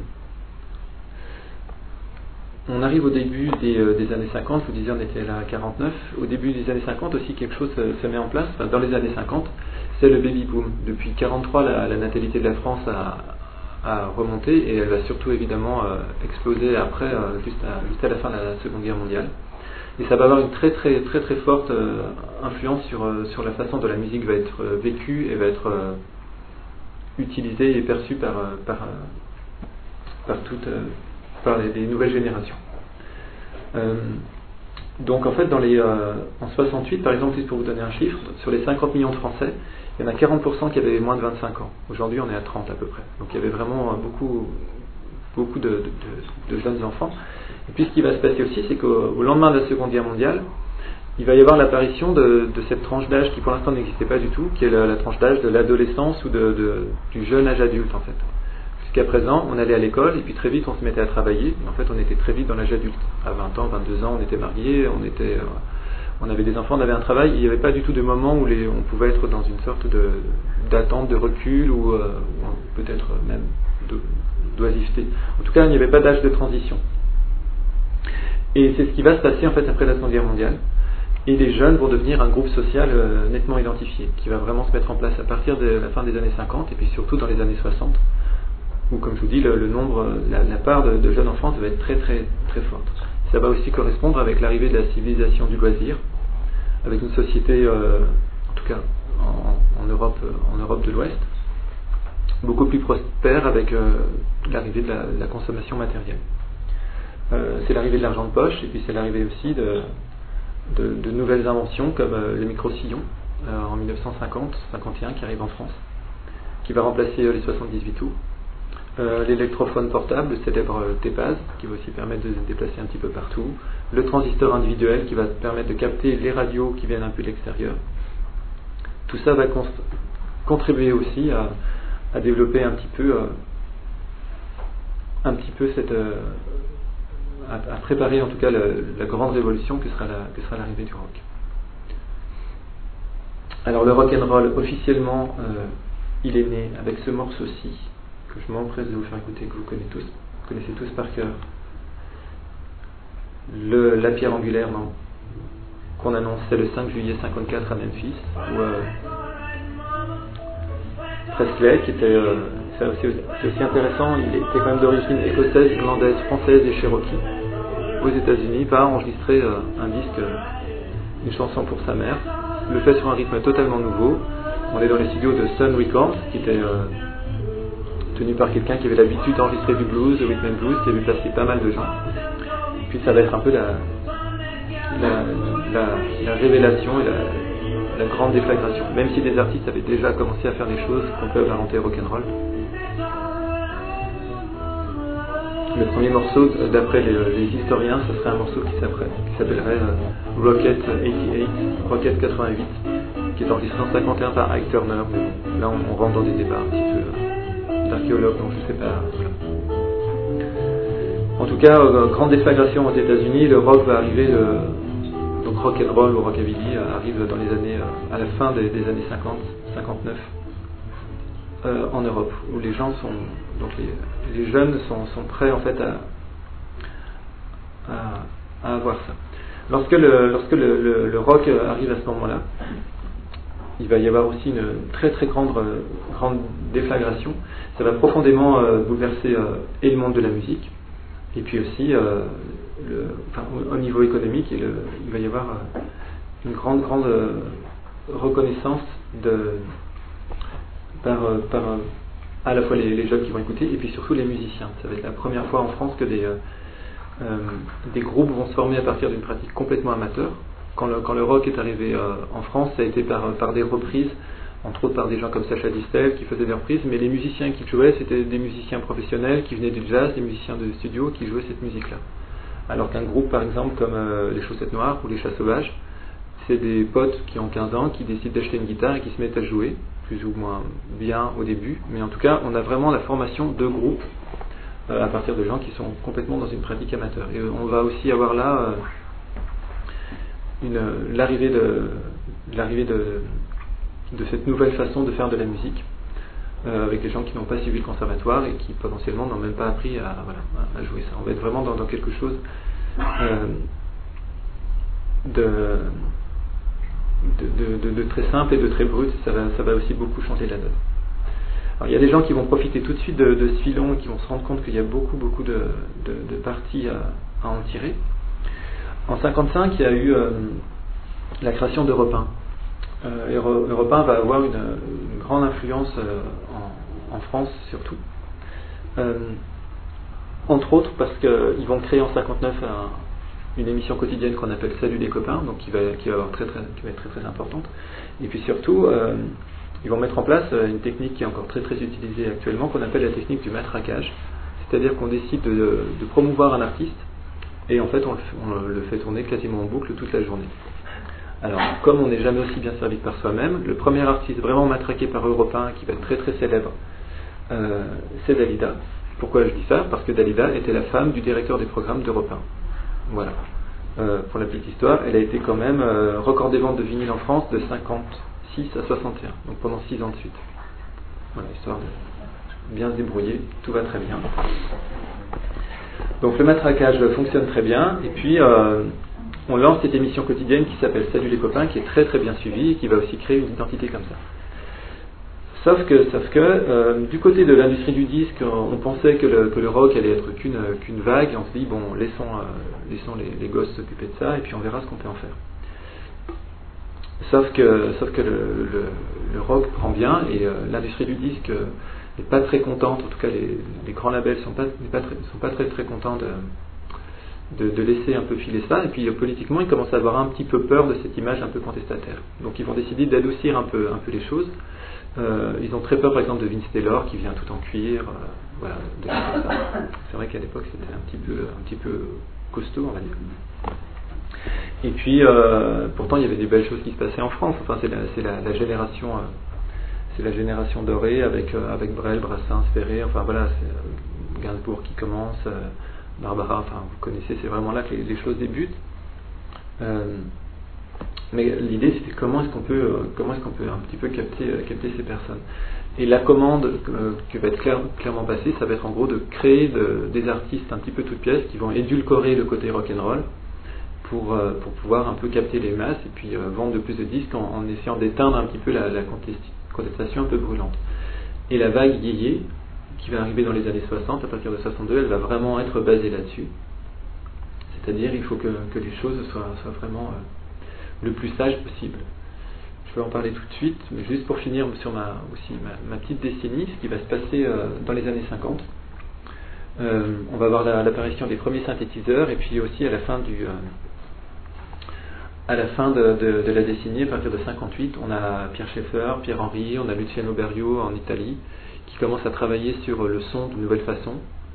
on arrive au début des, euh, des années cinquante, je vous disais on était là à quarante-neuf. Au début des années cinquante aussi, quelque chose se, se met en place. Enfin, dans les années cinquante, c'est le baby boom. Depuis quarante-trois, la, la natalité de la France a, a remonté, et elle va surtout évidemment euh, exploser après, euh, juste, à, juste à la fin de la Seconde Guerre mondiale. Et ça va avoir une très très très très forte euh, influence sur, euh, sur la façon dont la musique va être euh, vécue et va être euh, utilisée et perçue par, euh, par, euh, par, toutes, euh, par les, les nouvelles générations. Euh, donc en fait, dans les, euh, en soixante-huit, par exemple, juste pour vous donner un chiffre, sur les cinquante millions de Français, il y en a quarante pour cent qui avaient moins de vingt-cinq ans. Aujourd'hui, on est à trente à peu près. Donc il y avait vraiment beaucoup, beaucoup de, de, de, de jeunes enfants. Et puis ce qui va se passer aussi, c'est qu'au lendemain de la Seconde Guerre mondiale, il va y avoir l'apparition de, de cette tranche d'âge qui pour l'instant n'existait pas du tout, qui est la, la tranche d'âge de l'adolescence ou de, de, du jeune âge adulte en fait. Jusqu'à présent, on allait à l'école et puis très vite on se mettait à travailler. En fait, on était très vite dans l'âge adulte. À vingt ans, vingt-deux ans, on était mariés, on, était, euh, on avait des enfants, on avait un travail. Il n'y avait pas du tout de moment où les, on pouvait être dans une sorte de, d'attente, de recul ou, euh, ou peut-être même de, d'oisiveté. En tout cas, il n'y avait pas d'âge de transition. Et c'est ce qui va se passer en fait après la Seconde Guerre mondiale. Et les jeunes vont devenir un groupe social euh, nettement identifié, qui va vraiment se mettre en place à partir de la fin des années cinquante et puis surtout dans les années soixante, où comme je vous dis, le, le nombre, la, la part de, de jeunes enfants va être très très très forte. Ça va aussi correspondre avec l'arrivée de la civilisation du loisir, avec une société, euh, en tout cas en, en Europe, en Europe de l'Ouest, beaucoup plus prospère avec euh, l'arrivée de la, de la consommation matérielle. Euh, c'est l'arrivée de l'argent de poche, et puis c'est l'arrivée aussi de, de, de nouvelles inventions comme euh, le micro-sillon euh, en dix-neuf cent cinquante cinquante et un qui arrive en France, qui va remplacer euh, les soixante-dix-huit tours. Euh, l'électrophone portable, le célèbre euh, T-Paz, qui va aussi permettre de se déplacer un petit peu partout. Le transistor individuel, qui va permettre de capter les radios qui viennent un peu de l'extérieur. Tout ça va const- contribuer aussi à, à développer un petit peu, euh, un petit peu cette... Euh, À, à préparer en tout cas la, la grande révolution que sera, la, que sera l'arrivée du rock. Alors le rock and roll officiellement euh, il est né avec ce morceau-ci que je m'empresse de vous faire écouter, que vous connaissez tous, vous connaissez tous par cœur. Le, la pierre angulaire non, qu'on annonce, c'est le cinq juillet cinquante-quatre à Memphis, où euh, Presley, qui était euh, c'est aussi, c'est aussi intéressant, il était quand même d'origine écossaise, irlandaise, française et cherokee. Aux États-Unis, va enregistrer euh, un disque, euh, une chanson pour sa mère. Il le fait sur un rythme totalement nouveau. On est dans les studios de Sun Records, qui était euh, tenu par quelqu'un qui avait l'habitude d'enregistrer du blues, de rhythm and blues, qui avait placé pas mal de gens. Et puis ça va être un peu la, la, la, la révélation et la, la grande déflagration. Même si des artistes avaient déjà commencé à faire des choses qu'on peut apparenter rock'n'roll. le premier morceau, d'après les, les historiens, ce serait un morceau qui s'appellerait euh, Rocket quatre-vingt-huit, Rocket quatre-vingt-huit, qui est enregistré en cinquante et un par Ike Turner. Mais bon, là, on, on rentre dans des débats un petit peu euh, d'archéologues, donc je ne sais pas. Voilà. En tout cas, euh, grande déflagration aux États-Unis, le rock va arriver, le, donc rock and roll ou rockabilly euh, arrive dans les années, euh, à la fin des, des années cinquante, cinquante-neuf. Euh, en Europe, où les gens sont, donc les, les jeunes sont, sont prêts en fait à, à, à avoir ça. Lorsque le, lorsque le, le, le rock arrive à ce moment-là, il va y avoir aussi une très très grande, grande déflagration. Ça va profondément euh, bouleverser euh, et le monde de la musique, et puis aussi euh, le, enfin, au, au niveau économique, et le, il va y avoir euh, une grande grande euh, reconnaissance de par, par à la fois les, les jeunes qui vont écouter et puis surtout les musiciens. Ça va être la première fois en France que des, euh, euh, des groupes vont se former à partir d'une pratique complètement amateur. Quand le, quand le rock est arrivé euh, en France, ça a été par, par des reprises, entre autres par des gens comme Sacha Distel qui faisaient des reprises, mais les musiciens qui jouaient, c'était des musiciens professionnels qui venaient du jazz, des musiciens de studio qui jouaient cette musique-là. Alors qu'un groupe par exemple comme euh, les Chaussettes Noires ou les Chats Sauvages, c'est des potes qui ont quinze ans qui décident d'acheter une guitare et qui se mettent à jouer, plus ou moins bien au début, mais en tout cas on a vraiment la formation de groupes euh, à partir de gens qui sont complètement dans une pratique amateur. Et on va aussi avoir là euh, une, l'arrivée, de, l'arrivée de, de cette nouvelle façon de faire de la musique, euh, avec les gens qui n'ont pas suivi le conservatoire et qui potentiellement n'ont même pas appris à, voilà, à jouer ça. On va être vraiment dans, dans quelque chose euh, de... De, de, de, de très simple et de très brut. Ça va, ça va aussi beaucoup changer la donne. Alors, il y a des gens qui vont profiter tout de suite de, de ce filon et qui vont se rendre compte qu'il y a beaucoup beaucoup de, de, de parties à, à en tirer. En cinquante-cinq, il y a eu euh, la création d'Europe un. Euh, Europe un va avoir une, une grande influence euh, en, en France surtout. Euh, entre autres parce qu'ils vont créer en cinquante-neuf un une émission quotidienne qu'on appelle Salut les copains, donc qui va, qui va, avoir très, très, qui va être très très importante. Et puis surtout, euh, ils vont mettre en place une technique qui est encore très très utilisée actuellement, qu'on appelle la technique du matraquage. C'est-à-dire qu'on décide de, de promouvoir un artiste, et en fait on le, on le fait tourner quasiment en boucle toute la journée. Alors, comme on n'est jamais aussi bien servi que par soi-même, le premier artiste vraiment matraqué par Europe un, qui va être très très célèbre, euh, c'est Dalida. Pourquoi je dis ça ? Parce que Dalida était la femme du directeur des programmes d'Europe un. Voilà. Euh, pour la petite histoire, elle a été quand même euh, record des ventes de vinyle en France de cinquante-six à soixante et un, donc pendant six ans de suite. Voilà, histoire de bien se débrouiller, tout va très bien. Donc le matraquage fonctionne très bien, et puis euh, on lance cette émission quotidienne qui s'appelle Salut les copains, qui est très très bien suivie et qui va aussi créer une identité comme ça. Sauf que, sauf que euh, du côté de l'industrie du disque, on, on pensait que le, que le rock allait être qu'une, qu'une vague, et on se dit, bon, laissons, euh, laissons les, les gosses s'occuper de ça, et puis on verra ce qu'on peut en faire. Sauf que, sauf que le, le, le rock prend bien, et euh, l'industrie du disque euh, n'est pas très contente, en tout cas les, les grands labels ne sont pas, pas, très, sont pas très très contents de, de, de laisser un peu filer ça, et puis euh, politiquement ils commencent à avoir un petit peu peur de cette image un peu contestataire. Donc ils vont décider d'adoucir un peu, un peu les choses. Euh, ils ont très peur par exemple de Vince Taylor qui vient tout en cuir, euh, voilà, de ça. C'est vrai qu'à l'époque c'était un petit peu, un petit peu costaud, on va dire. Et puis euh, pourtant il y avait des belles choses qui se passaient en France. Enfin c'est la, c'est la, la génération, euh, c'est la génération dorée avec euh, avec Brel, Brassens, Ferré. Enfin voilà, c'est euh, Gainsbourg qui commence, euh, Barbara. Enfin vous connaissez, c'est vraiment là que les, les choses débutent. Euh, Mais l'idée c'était comment est-ce qu'on peut, comment est-ce qu'on peut un petit peu capter, capter ces personnes. Et la commande euh, qui va être clair, clairement passée, ça va être en gros de créer de, des artistes un petit peu toutes pièces qui vont édulcorer le côté rock'n'roll pour, euh, pour pouvoir un peu capter les masses et puis euh, vendre de plus de disques en, en essayant d'éteindre un petit peu la, la contestation un peu brûlante. Et la vague yéyé qui va arriver dans les années soixante, à partir de soixante-deux, elle va vraiment être basée là-dessus. C'est-à-dire il faut que, que les choses soient, soient vraiment... Euh, le plus sage possible. Je vais en parler tout de suite, mais juste pour finir sur ma, aussi ma, ma petite décennie, ce qui va se passer euh, dans les années cinquante. Euh, on va voir la, l'apparition des premiers synthétiseurs, et puis aussi à la fin du, euh, à la fin de, de, de la décennie, à partir de cinquante-huit, on a Pierre Schaeffer, Pierre Henry, on a Luciano Berio en Italie, qui commencent à travailler sur le son d'une nouvelle façon,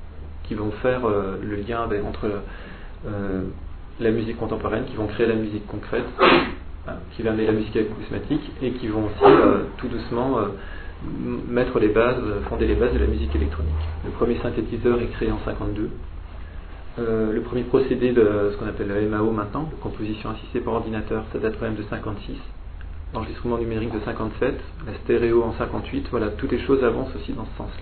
qui vont faire euh, le lien avec, entre euh, la musique contemporaine, qui vont créer la musique concrète, euh, qui va amener la musique acousmatique, et qui vont aussi euh, tout doucement euh, mettre les bases, fonder les bases de la musique électronique. Le premier synthétiseur est créé en cinquante-deux. Euh, le premier procédé de ce qu'on appelle le M A O maintenant, de composition assistée par ordinateur, ça date quand même de cinquante-six. L'enregistrement numérique de cinquante-sept, la stéréo en cinquante-huit, voilà, toutes les choses avancent aussi dans ce sens-là.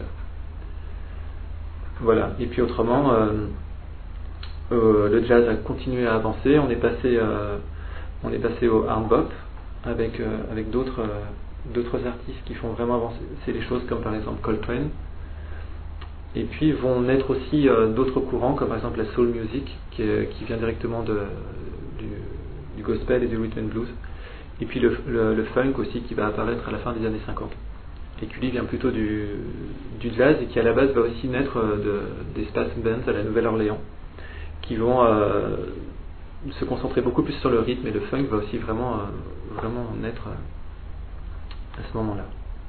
Voilà, et puis autrement, euh, euh, le jazz a continué à avancer, on est passé, euh, on est passé au hard bop, avec, euh, avec d'autres, euh, d'autres artistes qui font vraiment avancer les choses, comme par exemple Coltrane. Et puis vont naître aussi euh, d'autres courants, comme par exemple la soul music, qui, est, qui vient directement de, du, du gospel et du rhythm and blues. Et puis le, le, le funk aussi, qui va apparaître à la fin des années cinquante. Et qui lui vient plutôt du, du jazz, et qui à la base va aussi naître de, des Space Bands à la Nouvelle-Orléans, qui vont euh, se concentrer beaucoup plus sur le rythme, et le funk va aussi vraiment, euh, vraiment naître à ce moment-là.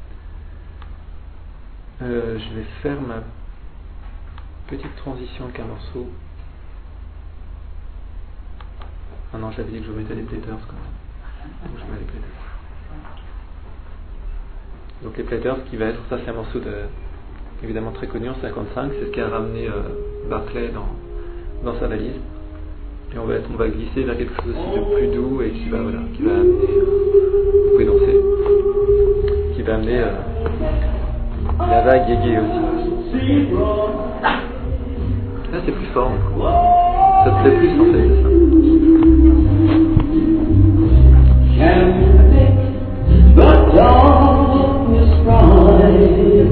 Euh, je vais faire ma petite transition avec un morceau. Ah non, j'avais dit que je vous mettais les Platters quand même. Donc je mets les Platters. Donc les Platters, qui va être, ça c'est un morceau de, évidemment très connu en cinquante-cinq, c'est ce qui a ramené euh, Barclay dans, dans sa valise. Et on va, être, on va glisser vers quelque chose aussi de plus doux et qui va, voilà, qui va amener, euh, vous pouvez danser, qui va amener euh, la vague yéyé aussi. Là c'est plus fort, ça te plaît plus en fait, c'est ça. But darkness rise,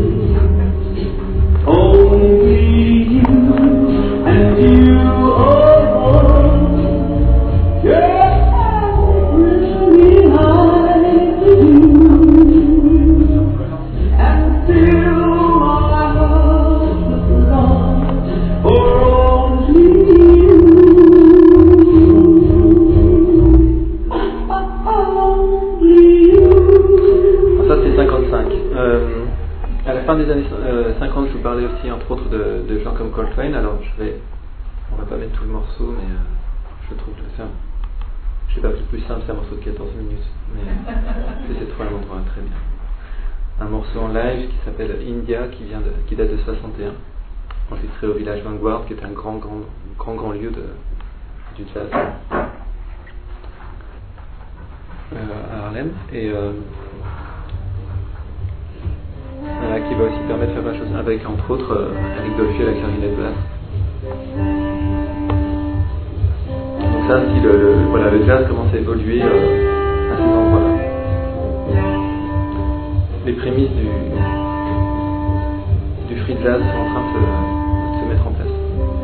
only you and you alone. Yeah, really hide to you and fill my heart with love for only you. Ça c'est cinquante-cinq. Euh, à la fin des années euh, cinquante, je vous parlais aussi entre autres de, de gens comme Coltrane. Alors je vais, on va pas mettre tout le morceau, mais euh, je trouve que c'est un, je sais pas, le plus simple, c'est un morceau de quatorze minutes, mais c'est cette fois l'endroit très bien. Un morceau en live qui s'appelle India, qui vient de, qui date de soixante et un, enregistré au village Vanguard, qui est un grand grand grand grand lieu de, du jazz euh, à Harlem, et euh, Voilà, qui va aussi permettre de faire plein de choses avec, entre autres, euh, Eric Dolphy à la clarinette basse. Donc ça, si le, le, voilà, le jazz commence à évoluer euh, à ces endroits-là. Les prémices du, du free jazz sont en train de se, de se mettre en place.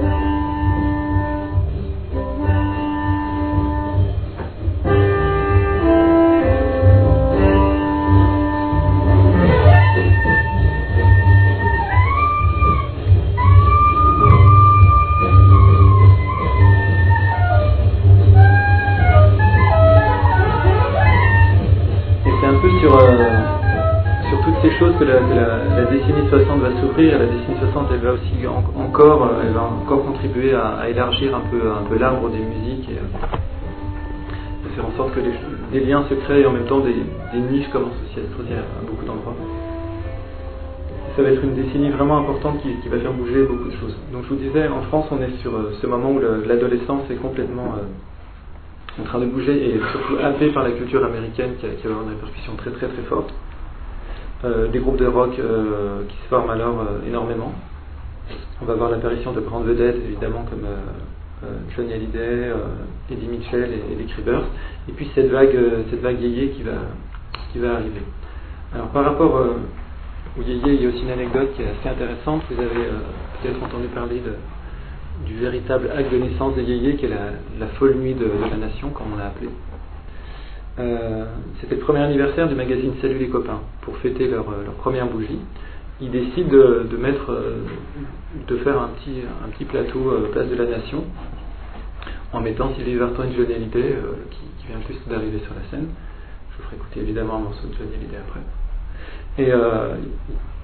Que la, que la, la décennie soixante va s'ouvrir, et la décennie soixante elle va aussi en, encore, elle va encore contribuer à, à élargir un peu, un peu l'arbre des musiques et à faire en sorte que des, des liens se créent et en même temps des, des niches commencent aussi à se creuser à beaucoup d'endroits. Ça va être une décennie vraiment importante qui, qui va faire bouger beaucoup de choses. Donc je vous disais, en France on est sur ce moment où le, l'adolescence est complètement euh, en train de bouger et surtout happée par la culture américaine qui, a, qui va avoir une répercussion très très très forte. Euh, des groupes de rock euh, qui se forment alors euh, énormément. On va voir l'apparition de grandes vedettes évidemment comme euh, euh, Johnny Hallyday, euh, Eddie Mitchell et, et les Creepers. Et puis cette vague, euh, cette vague yéyé qui va, qui va arriver. Alors par rapport euh, au yéyé, il y a aussi une anecdote qui est assez intéressante. Vous avez euh, peut-être entendu parler de, du véritable acte de naissance des yéyés qui est la, la folle nuit de, de la nation, comme on l'a appelé. Euh, c'était le premier anniversaire du magazine Salut les copains. Pour fêter leur, leur première bougie, ils décident de, de mettre, de faire un petit, un petit plateau euh, place de la Nation, en mettant Sylvie Vartan et Johnny Hallyday euh, qui, qui vient juste d'arriver sur la scène. Je vous ferai écouter évidemment un morceau de Johnny Hallyday après. Et euh,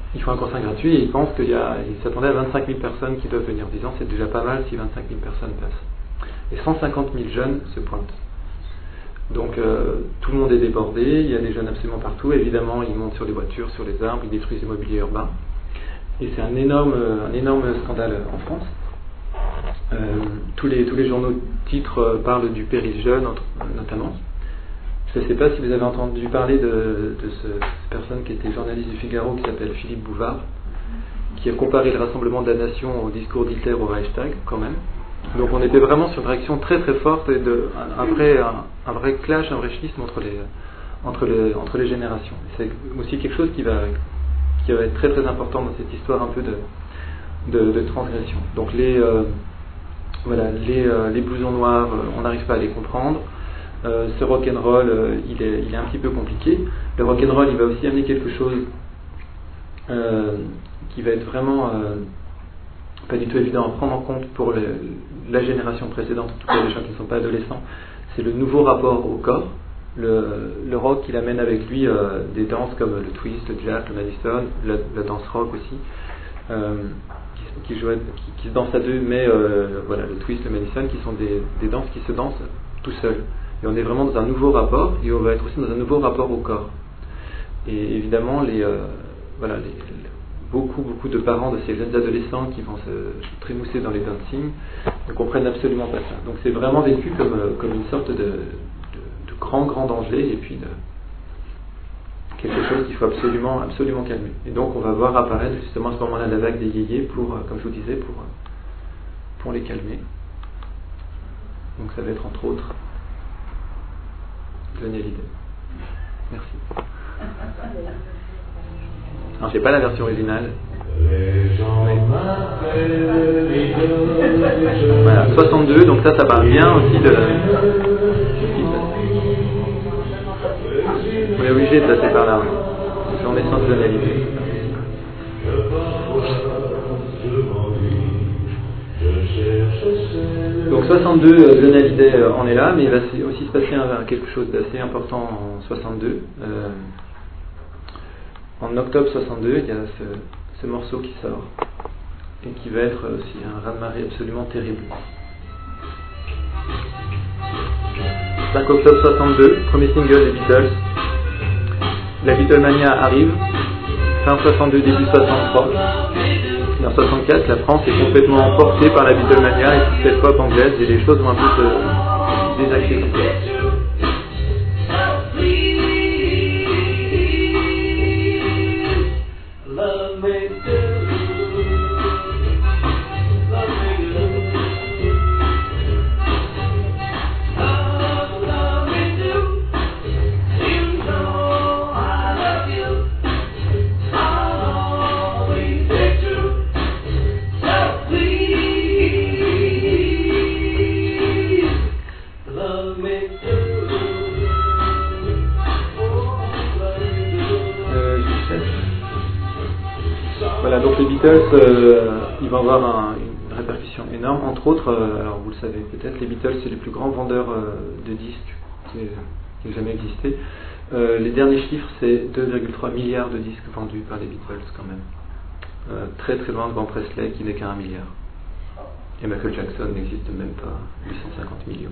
ils font un concert gratuit et ils pensent qu'il y a, ils s'attendaient à vingt-cinq mille personnes qui doivent venir, disant c'est déjà pas mal si vingt-cinq mille personnes passent. Et cent cinquante mille jeunes se pointent. Donc euh, tout le monde est débordé, il y a des jeunes absolument partout, évidemment ils montent sur les voitures, sur les arbres, ils détruisent le mobilier urbain. Et c'est un énorme, un énorme scandale en France. Euh, tous, les, tous les journaux titres euh, parlent du péril jeune notamment. Je ne sais pas si vous avez entendu parler de, de ce, cette personne qui était journaliste du Figaro qui s'appelle Philippe Bouvard, qui a comparé le rassemblement de la nation au discours d'Hitler au Reichstag quand même. Donc on était vraiment sur une réaction très très forte et de, un, un, vrai, un, un vrai clash, un vrai schisme entre les, entre les, entre les générations. C'est aussi quelque chose qui va, qui va être très très important dans cette histoire un peu de, de, de transgression. Donc les, euh, voilà, les, euh, les blousons noirs, on n'arrive pas à les comprendre. Euh, ce rock'n'roll, euh, il, est, il est un petit peu compliqué. Le rock'n'roll, il va aussi amener quelque chose euh, qui va être vraiment euh, pas du tout évident à prendre en compte pour le, la génération précédente, en tout cas les gens qui ne sont pas adolescents. C'est le nouveau rapport au corps. Le, le rock, il amène avec lui euh, des danses comme le twist, le jazz, le Madison, la, la danse rock aussi, euh, qui, qui, joue, qui, qui se dansent à deux, mais euh, voilà, le twist, le Madison, qui sont des, des danses qui se dansent tout seuls. Et on est vraiment dans un nouveau rapport, et on va être aussi dans un nouveau rapport au corps. Et évidemment, les, euh, voilà, les, les, beaucoup, beaucoup de parents de ces jeunes adolescents qui vont se trémousser dans les dancing ne comprennent absolument pas ça. Donc c'est vraiment vécu comme, comme une sorte de, de, de grand, grand danger, et puis de quelque chose qu'il faut absolument, absolument calmer. Et donc on va voir apparaître justement à ce moment-là la vague des yéyés pour, comme je vous disais, pour, pour les calmer. Donc ça va être entre autres Johnny Hallyday. Merci. Alors j'ai pas la version originale. Mais... Voilà, soixante-deux, donc ça, ça parle bien aussi de... On est obligé de passer par là, oui. On est sans Johnny Hallyday. Donc soixante-deux, Johnny Hallyday en est là, mais il va aussi se passer un, quelque chose d'assez important en soixante-deux. Euh, en octobre soixante-deux, il y a ce, ce morceau qui sort, et qui va être aussi un raz-de-marée absolument terrible. cinq octobre soixante-deux, premier single des Beatles. La Beatlemania arrive, fin soixante-deux, début soixante-trois. En soixante-quatre, la France est complètement emportée par la Beatlemania et toute cette pop anglaise, et les choses vont un peu se désaccélérer. Voilà, donc les Beatles, euh, ils vont avoir un, une répercussion énorme. Entre autres, euh, alors vous le savez peut-être, les Beatles, c'est les plus grands vendeurs euh, de disques qui aient jamais existé. Euh, les derniers chiffres, c'est deux virgule trois milliards de disques vendus par les Beatles quand même. Euh, très très loin devant Presley qui n'est qu'à un milliard. Et Michael Jackson n'existe même pas, huit cent cinquante millions.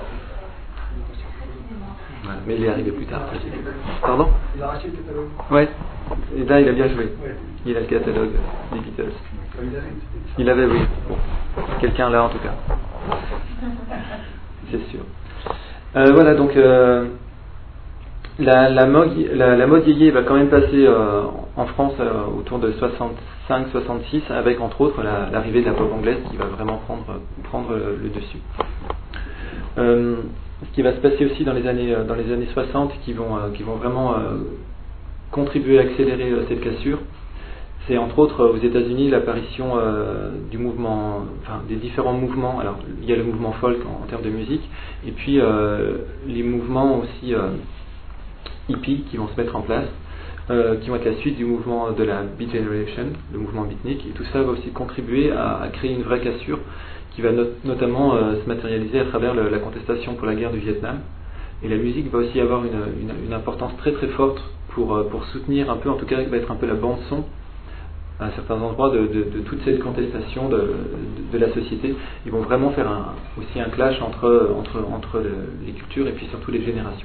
Voilà. Mais il est arrivé plus tard. Pardon ? Il a racheté le catalogue. Ouais. Et là, il a bien joué. Ouais. Il a le catalogue des Beatles. Il avait, oui. Bon. Quelqu'un là, en tout cas. C'est sûr. Euh, voilà, donc euh, la, la, mode, la, la mode yéyé va quand même passer euh, en France euh, autour de soixante-cinq soixante-six, avec entre autres la, l'arrivée de la pop anglaise qui va vraiment prendre, prendre le dessus. Euh, ce qui va se passer aussi dans les années, dans les années soixante, qui vont, euh, qui vont vraiment euh, contribuer à accélérer euh, cette cassure, c'est entre autres aux États-Unis l'apparition euh, du mouvement, enfin des différents mouvements. Alors il y a le mouvement folk en, en termes de musique, et puis euh, les mouvements aussi euh, hippies qui vont se mettre en place, euh, qui vont être la suite du mouvement de la Beat Generation, le mouvement beatnik, et tout ça va aussi contribuer à, à créer une vraie cassure qui va not- notamment euh, se matérialiser à travers le, la contestation pour la guerre du Vietnam. Et la musique va aussi avoir une, une, une importance très très forte pour, euh, pour soutenir un peu, en tout cas va être un peu la bande son à certains endroits de, de, de toute cette contestation de, de, de la société. Ils vont vraiment faire un, aussi un clash entre, entre, entre le, les cultures et puis surtout les générations.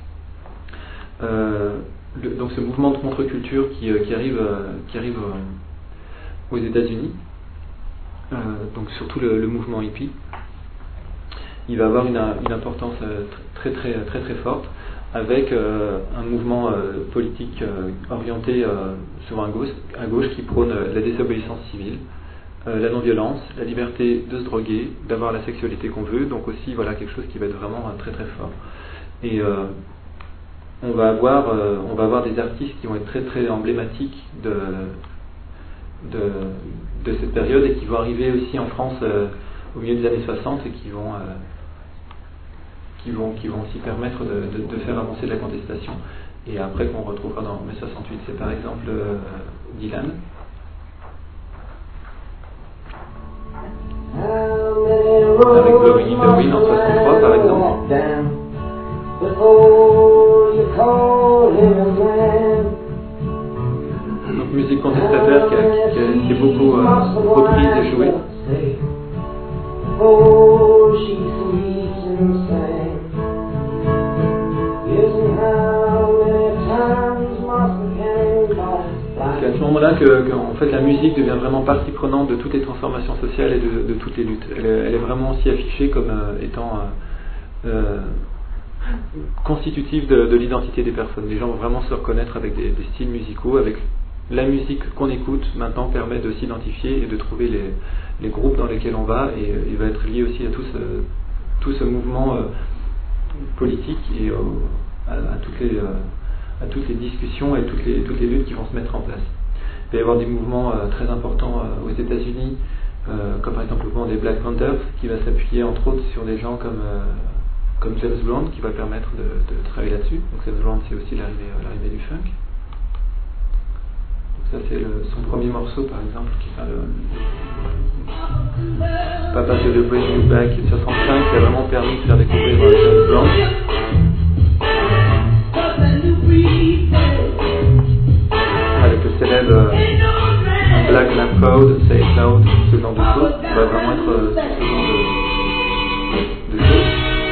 Euh, le, donc ce mouvement de contre-culture qui, qui arrive, qui arrive aux États-Unis, euh, donc surtout le, le mouvement hippie, il va avoir une, une importance très très très très forte, avec euh, un mouvement euh, politique euh, orienté euh, souvent à gauche, à gauche qui prône euh, la désobéissance civile, euh, la non-violence, la liberté de se droguer, d'avoir la sexualité qu'on veut, donc aussi voilà quelque chose qui va être vraiment euh, très très fort. Et euh, on va avoir euh, on va avoir des artistes qui vont être très très emblématiques de de, de cette période et qui vont arriver aussi en France euh, au milieu des années soixante et qui vont euh, qui vont, qui vont aussi permettre de, de, de faire avancer la contestation. Et après qu'on retrouvera dans mai soixante-huit, c'est par exemple euh, Dylan. Avec Blowing in the Wind en soixante-trois par exemple. Donc musique contestataire qui, a, qui, a, qui est beaucoup euh, reprise et jouée. C'est à ce moment-là que, que en fait, la musique devient vraiment partie prenante de toutes les transformations sociales et de, de toutes les luttes. Elle est, elle est vraiment aussi affichée comme euh, étant euh, euh, constitutive de, de l'identité des personnes. Les gens vont vraiment se reconnaître avec des, des styles musicaux, avec la musique qu'on écoute maintenant permet de s'identifier et de trouver les, les groupes dans lesquels on va, et euh, il va être lié aussi à tout ce, tout ce mouvement euh, politique et euh, à, à toutes les euh, à toutes les discussions et toutes les, toutes les luttes qui vont se mettre en place. Il va y avoir des mouvements euh, très importants euh, aux États-Unis, euh, comme par exemple le mouvement des Black Panthers, qui va s'appuyer entre autres sur des gens comme, euh, comme James Brown, qui va permettre de, de travailler là-dessus. Donc James Brown, c'est aussi l'arrivée, l'arrivée du funk. Donc ça, c'est le, son premier morceau, par exemple, qui fait le, le Papa to the Bring You Back soixante-cinq, qui a vraiment permis de faire découvrir euh, James Brown. Avec le célèbre euh, Black Lamp Code, Say It Loud, ce genre de choses, ça va vraiment être euh, ce genre de, de choses.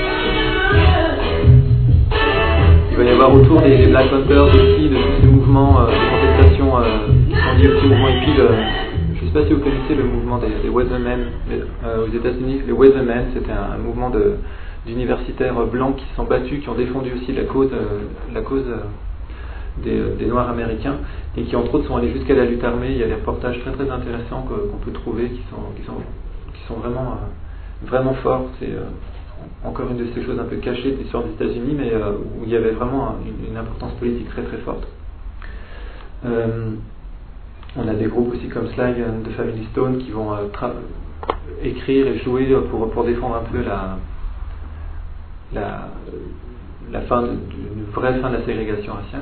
Il va y avoir autour des, des Black Panthers aussi, de tous ces mouvements euh, de contestation euh, qui sont liés aussi au mouvement hippie. Le, je ne sais pas si vous connaissez le mouvement des, des Weathermen euh, aux États-Unis. Les Weathermen, c'était un, un mouvement de d'universitaires blancs qui se sont battus, qui ont défendu aussi la cause, euh, la cause euh, des, des Noirs américains, et qui entre autres sont allés jusqu'à la lutte armée. Il y a des reportages très très intéressants que, qu'on peut trouver, qui sont, qui sont, qui sont vraiment, euh, vraiment forts. C'est euh, encore une de ces choses un peu cachées de l'histoire des États-Unis, mais euh, où il y avait vraiment une, une importance politique très très forte. Euh, on a des groupes aussi comme Sly and the Family Stone qui vont euh, tra- écrire et jouer pour, pour défendre un peu la La, la fin, une vraie fin de la ségrégation raciale.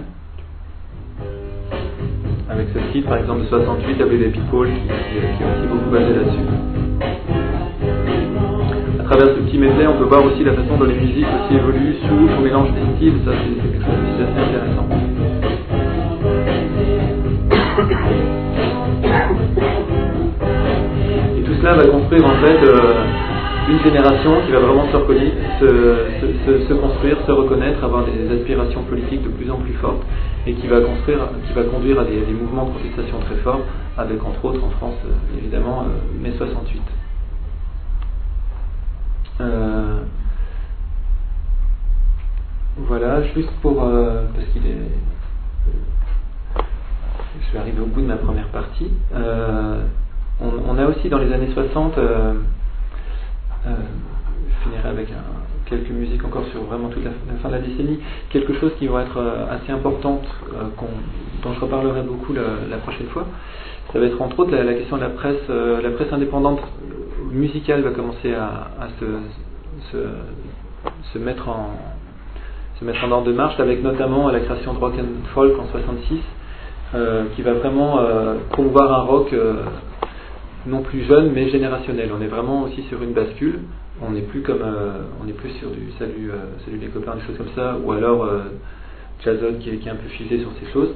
Avec ce titre, par exemple, de soixante-huit, Everyday People, qui, qui, qui est aussi beaucoup basé là-dessus. À travers ce petit medley, on peut voir aussi la façon dont les musiques aussi évoluent, s'ouvrent, mélangent des styles, ça c'est, c'est quelque chose d'assez intéressant. Et tout cela va construire en fait euh, une génération qui va vraiment se, reconnaître, se, se, se, se construire, se reconnaître, avoir des aspirations politiques de plus en plus fortes, et qui va construire, qui va conduire à des, des mouvements de contestation très forts, avec entre autres en France euh, évidemment euh, mai soixante-huit. Euh, voilà, juste pour euh, parce qu'il est, je vais arriver au bout de ma première partie. Euh, on, on a aussi dans les années soixante. Euh, Euh, je finirai avec un, quelques musiques encore sur vraiment toute la, la fin de la décennie, quelque chose qui va être euh, assez importante, euh, qu'on, dont je reparlerai beaucoup la, la prochaine fois. Ça va être entre autres la, la question de la presse, euh, la presse indépendante musicale va commencer à, à se, se, se mettre en se mettre en ordre de marche, avec notamment la création de Rock and Folk en soixante-six, euh, qui va vraiment euh, promouvoir un rock euh, non plus jeune mais générationnel. On est vraiment aussi sur une bascule. On n'est plus comme euh, on n'est plus sur du salut, euh, salut les copains, des choses comme ça, ou alors euh, Jason qui est, qui est un peu figé sur ces choses.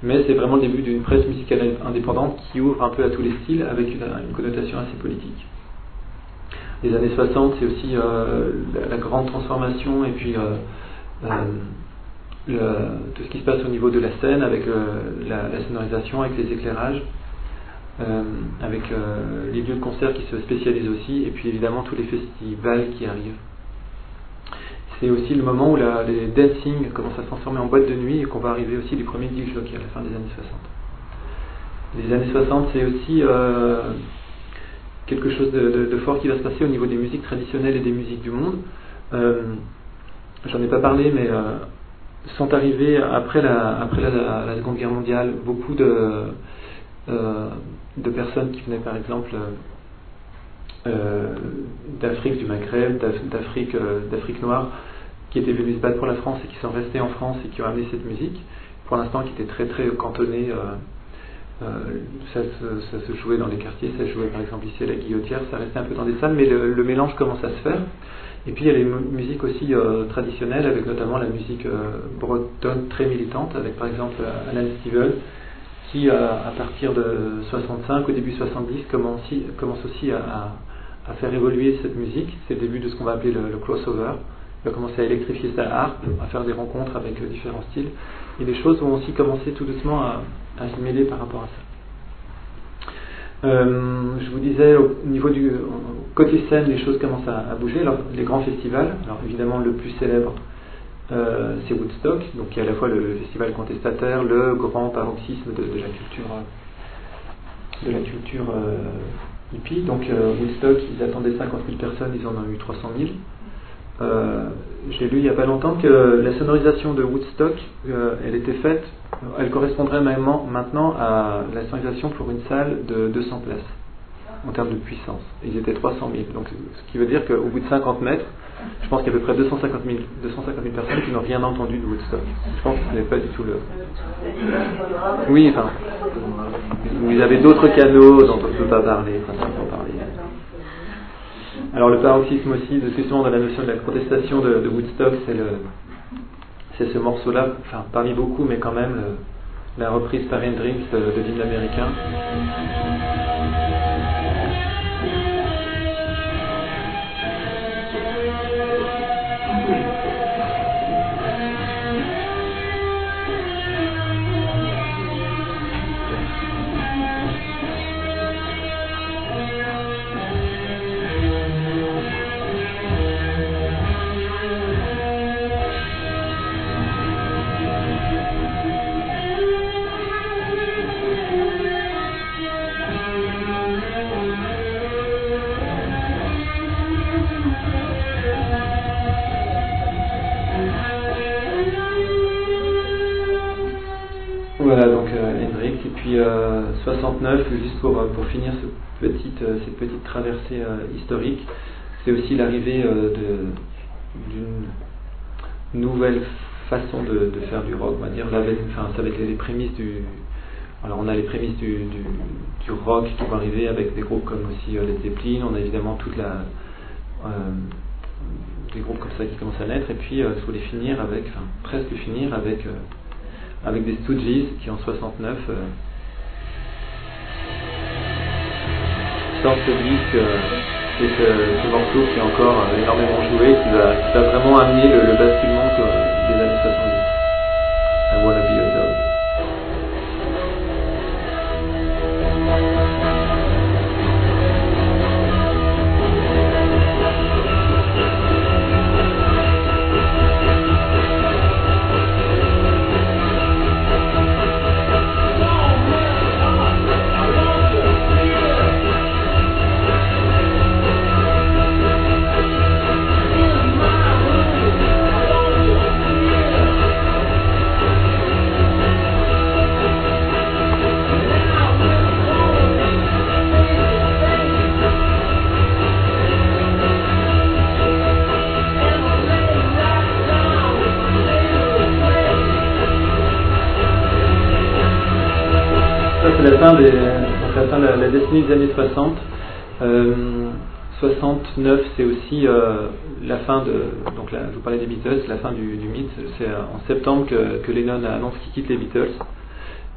mais c'est vraiment le début d'une presse musicale indépendante qui ouvre un peu à tous les styles avec une, une connotation assez politique. Les années soixante, c'est aussi euh, la, la grande transformation et puis euh, euh, le, tout ce qui se passe au niveau de la scène avec euh, la, la sonorisation, avec les éclairages, euh, avec euh, les lieux de concert qui se spécialisent aussi, et puis évidemment tous les festivals qui arrivent. C'est aussi le moment où la, les dancing commencent à se transformer en boîte de nuit et qu'on va arriver aussi les premiers disc jockeys à la fin des années soixante. Les années soixante, c'est aussi euh, quelque chose de, de, de fort qui va se passer au niveau des musiques traditionnelles et des musiques du monde. Euh, j'en ai pas parlé, mais euh, sont arrivés après la, après la, la, la Seconde Guerre mondiale beaucoup de, euh, de personnes qui venaient par exemple euh, d'Afrique, du Maghreb, d'Afrique, euh, d'Afrique noire, qui étaient venus se battre pour la France et qui sont restés en France et qui ont amené cette musique, pour l'instant qui était très très cantonnée. Euh, euh, ça, se, ça se jouait dans les quartiers, ça se jouait par exemple ici à la Guillotière, ça restait un peu dans des salles, mais le, le mélange commence à se faire. Et puis il y a les musiques aussi euh, traditionnelles, avec notamment la musique euh, bretonne très militante, avec par exemple Alan Stivell, qui euh, à partir de soixante-cinq, au début soixante-dix, commence, commence aussi à, à, à faire évoluer cette musique. C'est le début de ce qu'on va appeler le, le crossover. Il va commencer à électrifier sa harpe, à faire des rencontres avec euh, différents styles. Et les choses vont aussi commencer tout doucement à, à se mêler par rapport à ça. Euh, je vous disais, au niveau du côté scène, les choses commencent à, à bouger. Alors, les grands festivals, alors évidemment le plus célèbre, euh, c'est Woodstock, donc qui est à la fois le, le festival contestataire, le grand paroxysme de, de la culture, de la culture euh, hippie. Donc euh, Woodstock, ils attendaient cinquante mille personnes, ils en ont eu trois cent mille. Euh, j'ai lu il n'y a pas longtemps que la sonorisation de Woodstock, euh, elle était faite, elle correspondrait maintenant, maintenant à la sonorisation pour une salle de deux cents places en termes de puissance. Ils étaient trois cent mille, donc ce qui veut dire qu'au bout de cinquante mètres, je pense qu'il y a à peu près deux cent cinquante mille personnes qui n'ont rien entendu de Woodstock. Je pense que ce n'est pas du tout le... Oui, enfin, vous avez d'autres canaux dont on ne peut pas parler, principalement parler. Alors le paroxysme aussi, de justement dans la notion de la protestation de, de Woodstock, c'est le, c'est ce morceau-là, enfin parmi beaucoup, mais quand même le, la reprise par Hendrix de, de l'hymne américain. Voilà, donc euh, Hendrix, et puis euh, soixante-neuf, juste pour, pour finir ce petite, euh, cette petite traversée euh, historique, c'est aussi l'arrivée euh, de, d'une nouvelle façon de, de faire du rock, on va dire, là, avec, enfin, ça va être les prémices du... Alors on a les prémices du, du, du rock qui vont arriver avec des groupes comme aussi euh, Led Zeppelin, on a évidemment toute la... Euh, des groupes comme ça qui commencent à naître, et puis il euh, faut les finir avec, enfin presque finir avec... Euh, avec des Stooges qui en soixante-neuf euh, sortent ce disque euh, et ce, ce morceau qui est encore euh, énormément joué, qui va, qui va vraiment amener le, le basculement euh, des années soixante-dix. I wanna be a dog. La fin, des, donc la, fin de la, la décennie des années soixante. Euh, soixante-neuf, c'est aussi euh, la fin de. Donc là, je vous parlais des Beatles, la fin du, du mythe. C'est en septembre que, que Lennon annonce qu'il quitte les Beatles.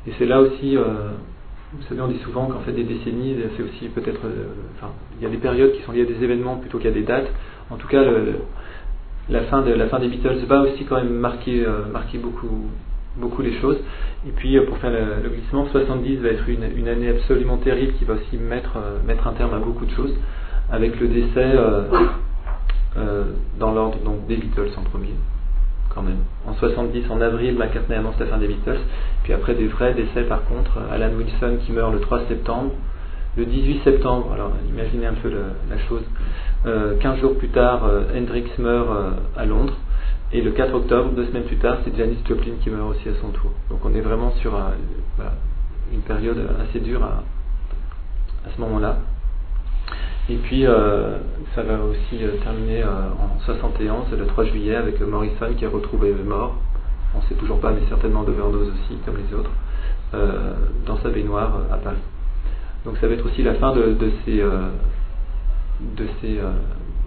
Et c'est là aussi, euh, vous savez, on dit souvent qu'en fait des décennies, c'est aussi peut-être, euh, enfin, il y a des périodes qui sont liées à des événements plutôt qu'à des dates. En tout cas, le, la fin de la fin des Beatles va aussi quand même marquer, euh, marquer beaucoup, beaucoup les choses. Et puis, euh, pour faire le, le glissement, soixante-dix va être une, une année absolument terrible qui va aussi mettre, euh, mettre un terme à beaucoup de choses, avec le décès euh, euh, dans l'ordre donc des Beatles en premier. Quand même. En soixante-dix, en avril, McCartney annonce la fin des Beatles, puis après des vrais décès par contre, Alan Wilson qui meurt le trois septembre, le dix-huit septembre, alors imaginez un peu le, la chose, euh, quinze jours plus tard, euh, Hendrix meurt euh, à Londres, et le quatre octobre, deux semaines plus tard, c'est Janis Joplin qui meurt aussi à son tour. Donc on est vraiment sur un, voilà, une période assez dure à, à ce moment-là. Et puis euh, ça va aussi euh, terminer euh, en soixante et onze, le trois juillet, avec Morrison qui est retrouvé mort, on ne sait toujours pas, mais certainement d'overdose aussi, comme les autres, euh, dans sa baignoire euh, à Paris. Donc ça va être aussi la fin de, de ces, euh, de ces, euh,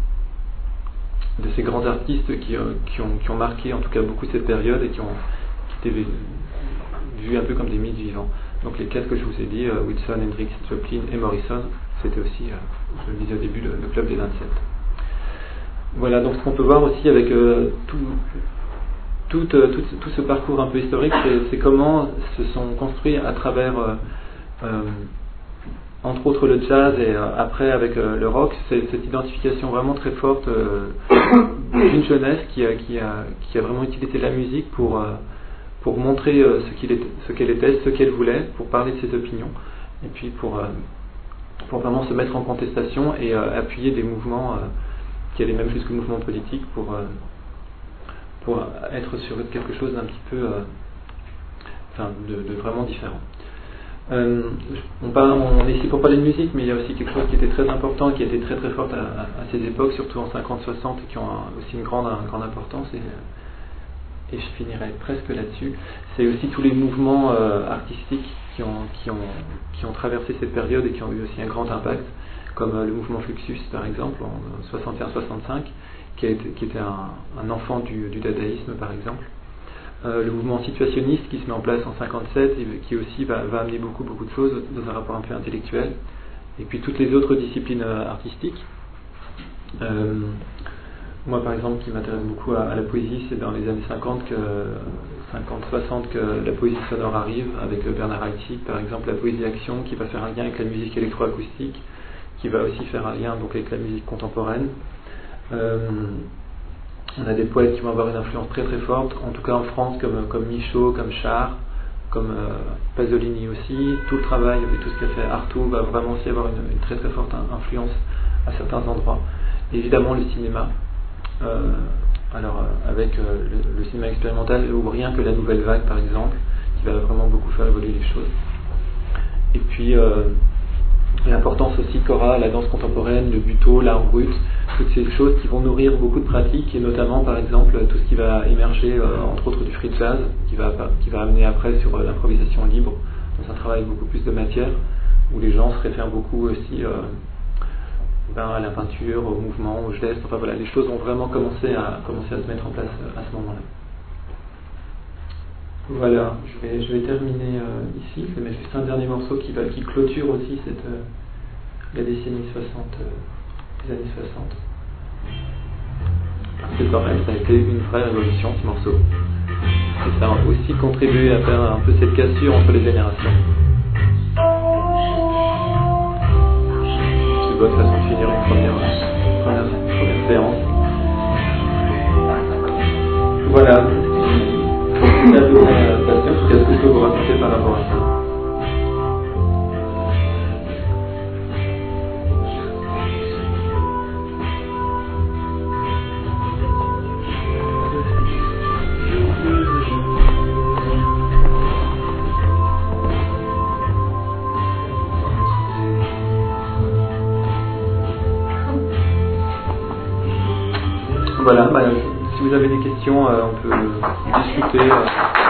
de ces grands artistes qui, euh, qui, ont, qui ont marqué en tout cas beaucoup cette période et qui ont qui étaient vus un peu comme des mythes vivants. Donc les quatre que je vous ai dit, euh, Wilson, Hendrix, Joplin et Morrison, c'était aussi, euh, je le disais au début, le, le club des vingt-sept. Voilà, donc ce qu'on peut voir aussi avec euh, tout, tout, euh, tout, tout ce parcours un peu historique, c'est, c'est comment se sont construits à travers, euh, euh, entre autres le jazz et euh, après avec euh, le rock, c'est cette identification vraiment très forte euh, d'une jeunesse qui a, qui, a, qui a vraiment utilisé la musique pour, euh, pour montrer euh, ce, qu'il était, ce qu'elle était, ce qu'elle voulait, pour parler de ses opinions, et puis pour... Euh, pour vraiment se mettre en contestation et euh, appuyer des mouvements euh, qui allaient même jusqu'au mouvement politique pour, euh, pour être sur quelque chose d'un petit peu euh, enfin, de, de vraiment différent. Euh, on, parle, on est ici pour parler de musique, mais il y a aussi quelque chose qui était très important, qui était très très fort à, à, à ces époques, surtout en cinquante soixante, et qui ont un, aussi une grande, une grande importance, et, et je finirai presque là-dessus. C'est aussi tous les mouvements euh, artistiques qui ont, qui, ont, qui ont traversé cette période et qui ont eu aussi un grand impact, comme euh, le mouvement Fluxus par exemple, en soixante et un soixante-cinq, qui, a été, qui était un, un enfant du, du dadaïsme par exemple. Euh, le mouvement situationniste qui se met en place en cinquante-sept et qui aussi va, va amener beaucoup beaucoup de choses dans un rapport un peu intellectuel. Et puis toutes les autres disciplines euh, artistiques. Euh, moi par exemple qui m'intéresse beaucoup à, à la poésie, c'est dans les années cinquante que cinquante soixante que la poésie sonore arrive avec Bernard Haitink par exemple, la poésie action qui va faire un lien avec la musique électroacoustique, qui va aussi faire un lien donc avec la musique contemporaine. Euh, On a des poètes qui vont avoir une influence très très forte, en tout cas en France, comme, comme Michaud, comme Char, comme euh, Pasolini aussi. Tout le travail et tout ce qu'a fait Artaud va vraiment aussi avoir une, une très très forte influence à certains endroits. Et évidemment le cinéma, euh, alors euh, avec euh, le, le cinéma expérimental, ou rien que la Nouvelle Vague par exemple, qui va vraiment beaucoup faire évoluer les choses. Et puis euh, l'importance aussi qu'aura la danse contemporaine, le buto, l'art brut, toutes ces choses qui vont nourrir beaucoup de pratiques, et notamment par exemple tout ce qui va émerger euh, entre autres du free jazz, qui va, qui va amener après sur euh, l'improvisation libre, dans un travail beaucoup plus de matière, où les gens se réfèrent beaucoup aussi euh, ben, à la peinture, au mouvement, au geste, enfin voilà, les choses ont vraiment commencé à, commencé à se mettre en place à ce moment-là. Voilà, je vais, je vais terminer euh, ici, je vais mettre juste un dernier morceau qui, va, qui clôture aussi cette, euh, la décennie soixante, euh, les années soixante. C'est pareil, ça a été une vraie révolution ce morceau. Et ça a aussi contribué à faire un peu cette cassure entre les générations. C'est une bonne façon de finir une première, première, première séance. Voilà. C'est à peu près l'adaptation, en tout cas ce que je peux vous raconter par rapport à ça. Voilà, bah, si vous avez des questions, euh, on peut discuter. Euh.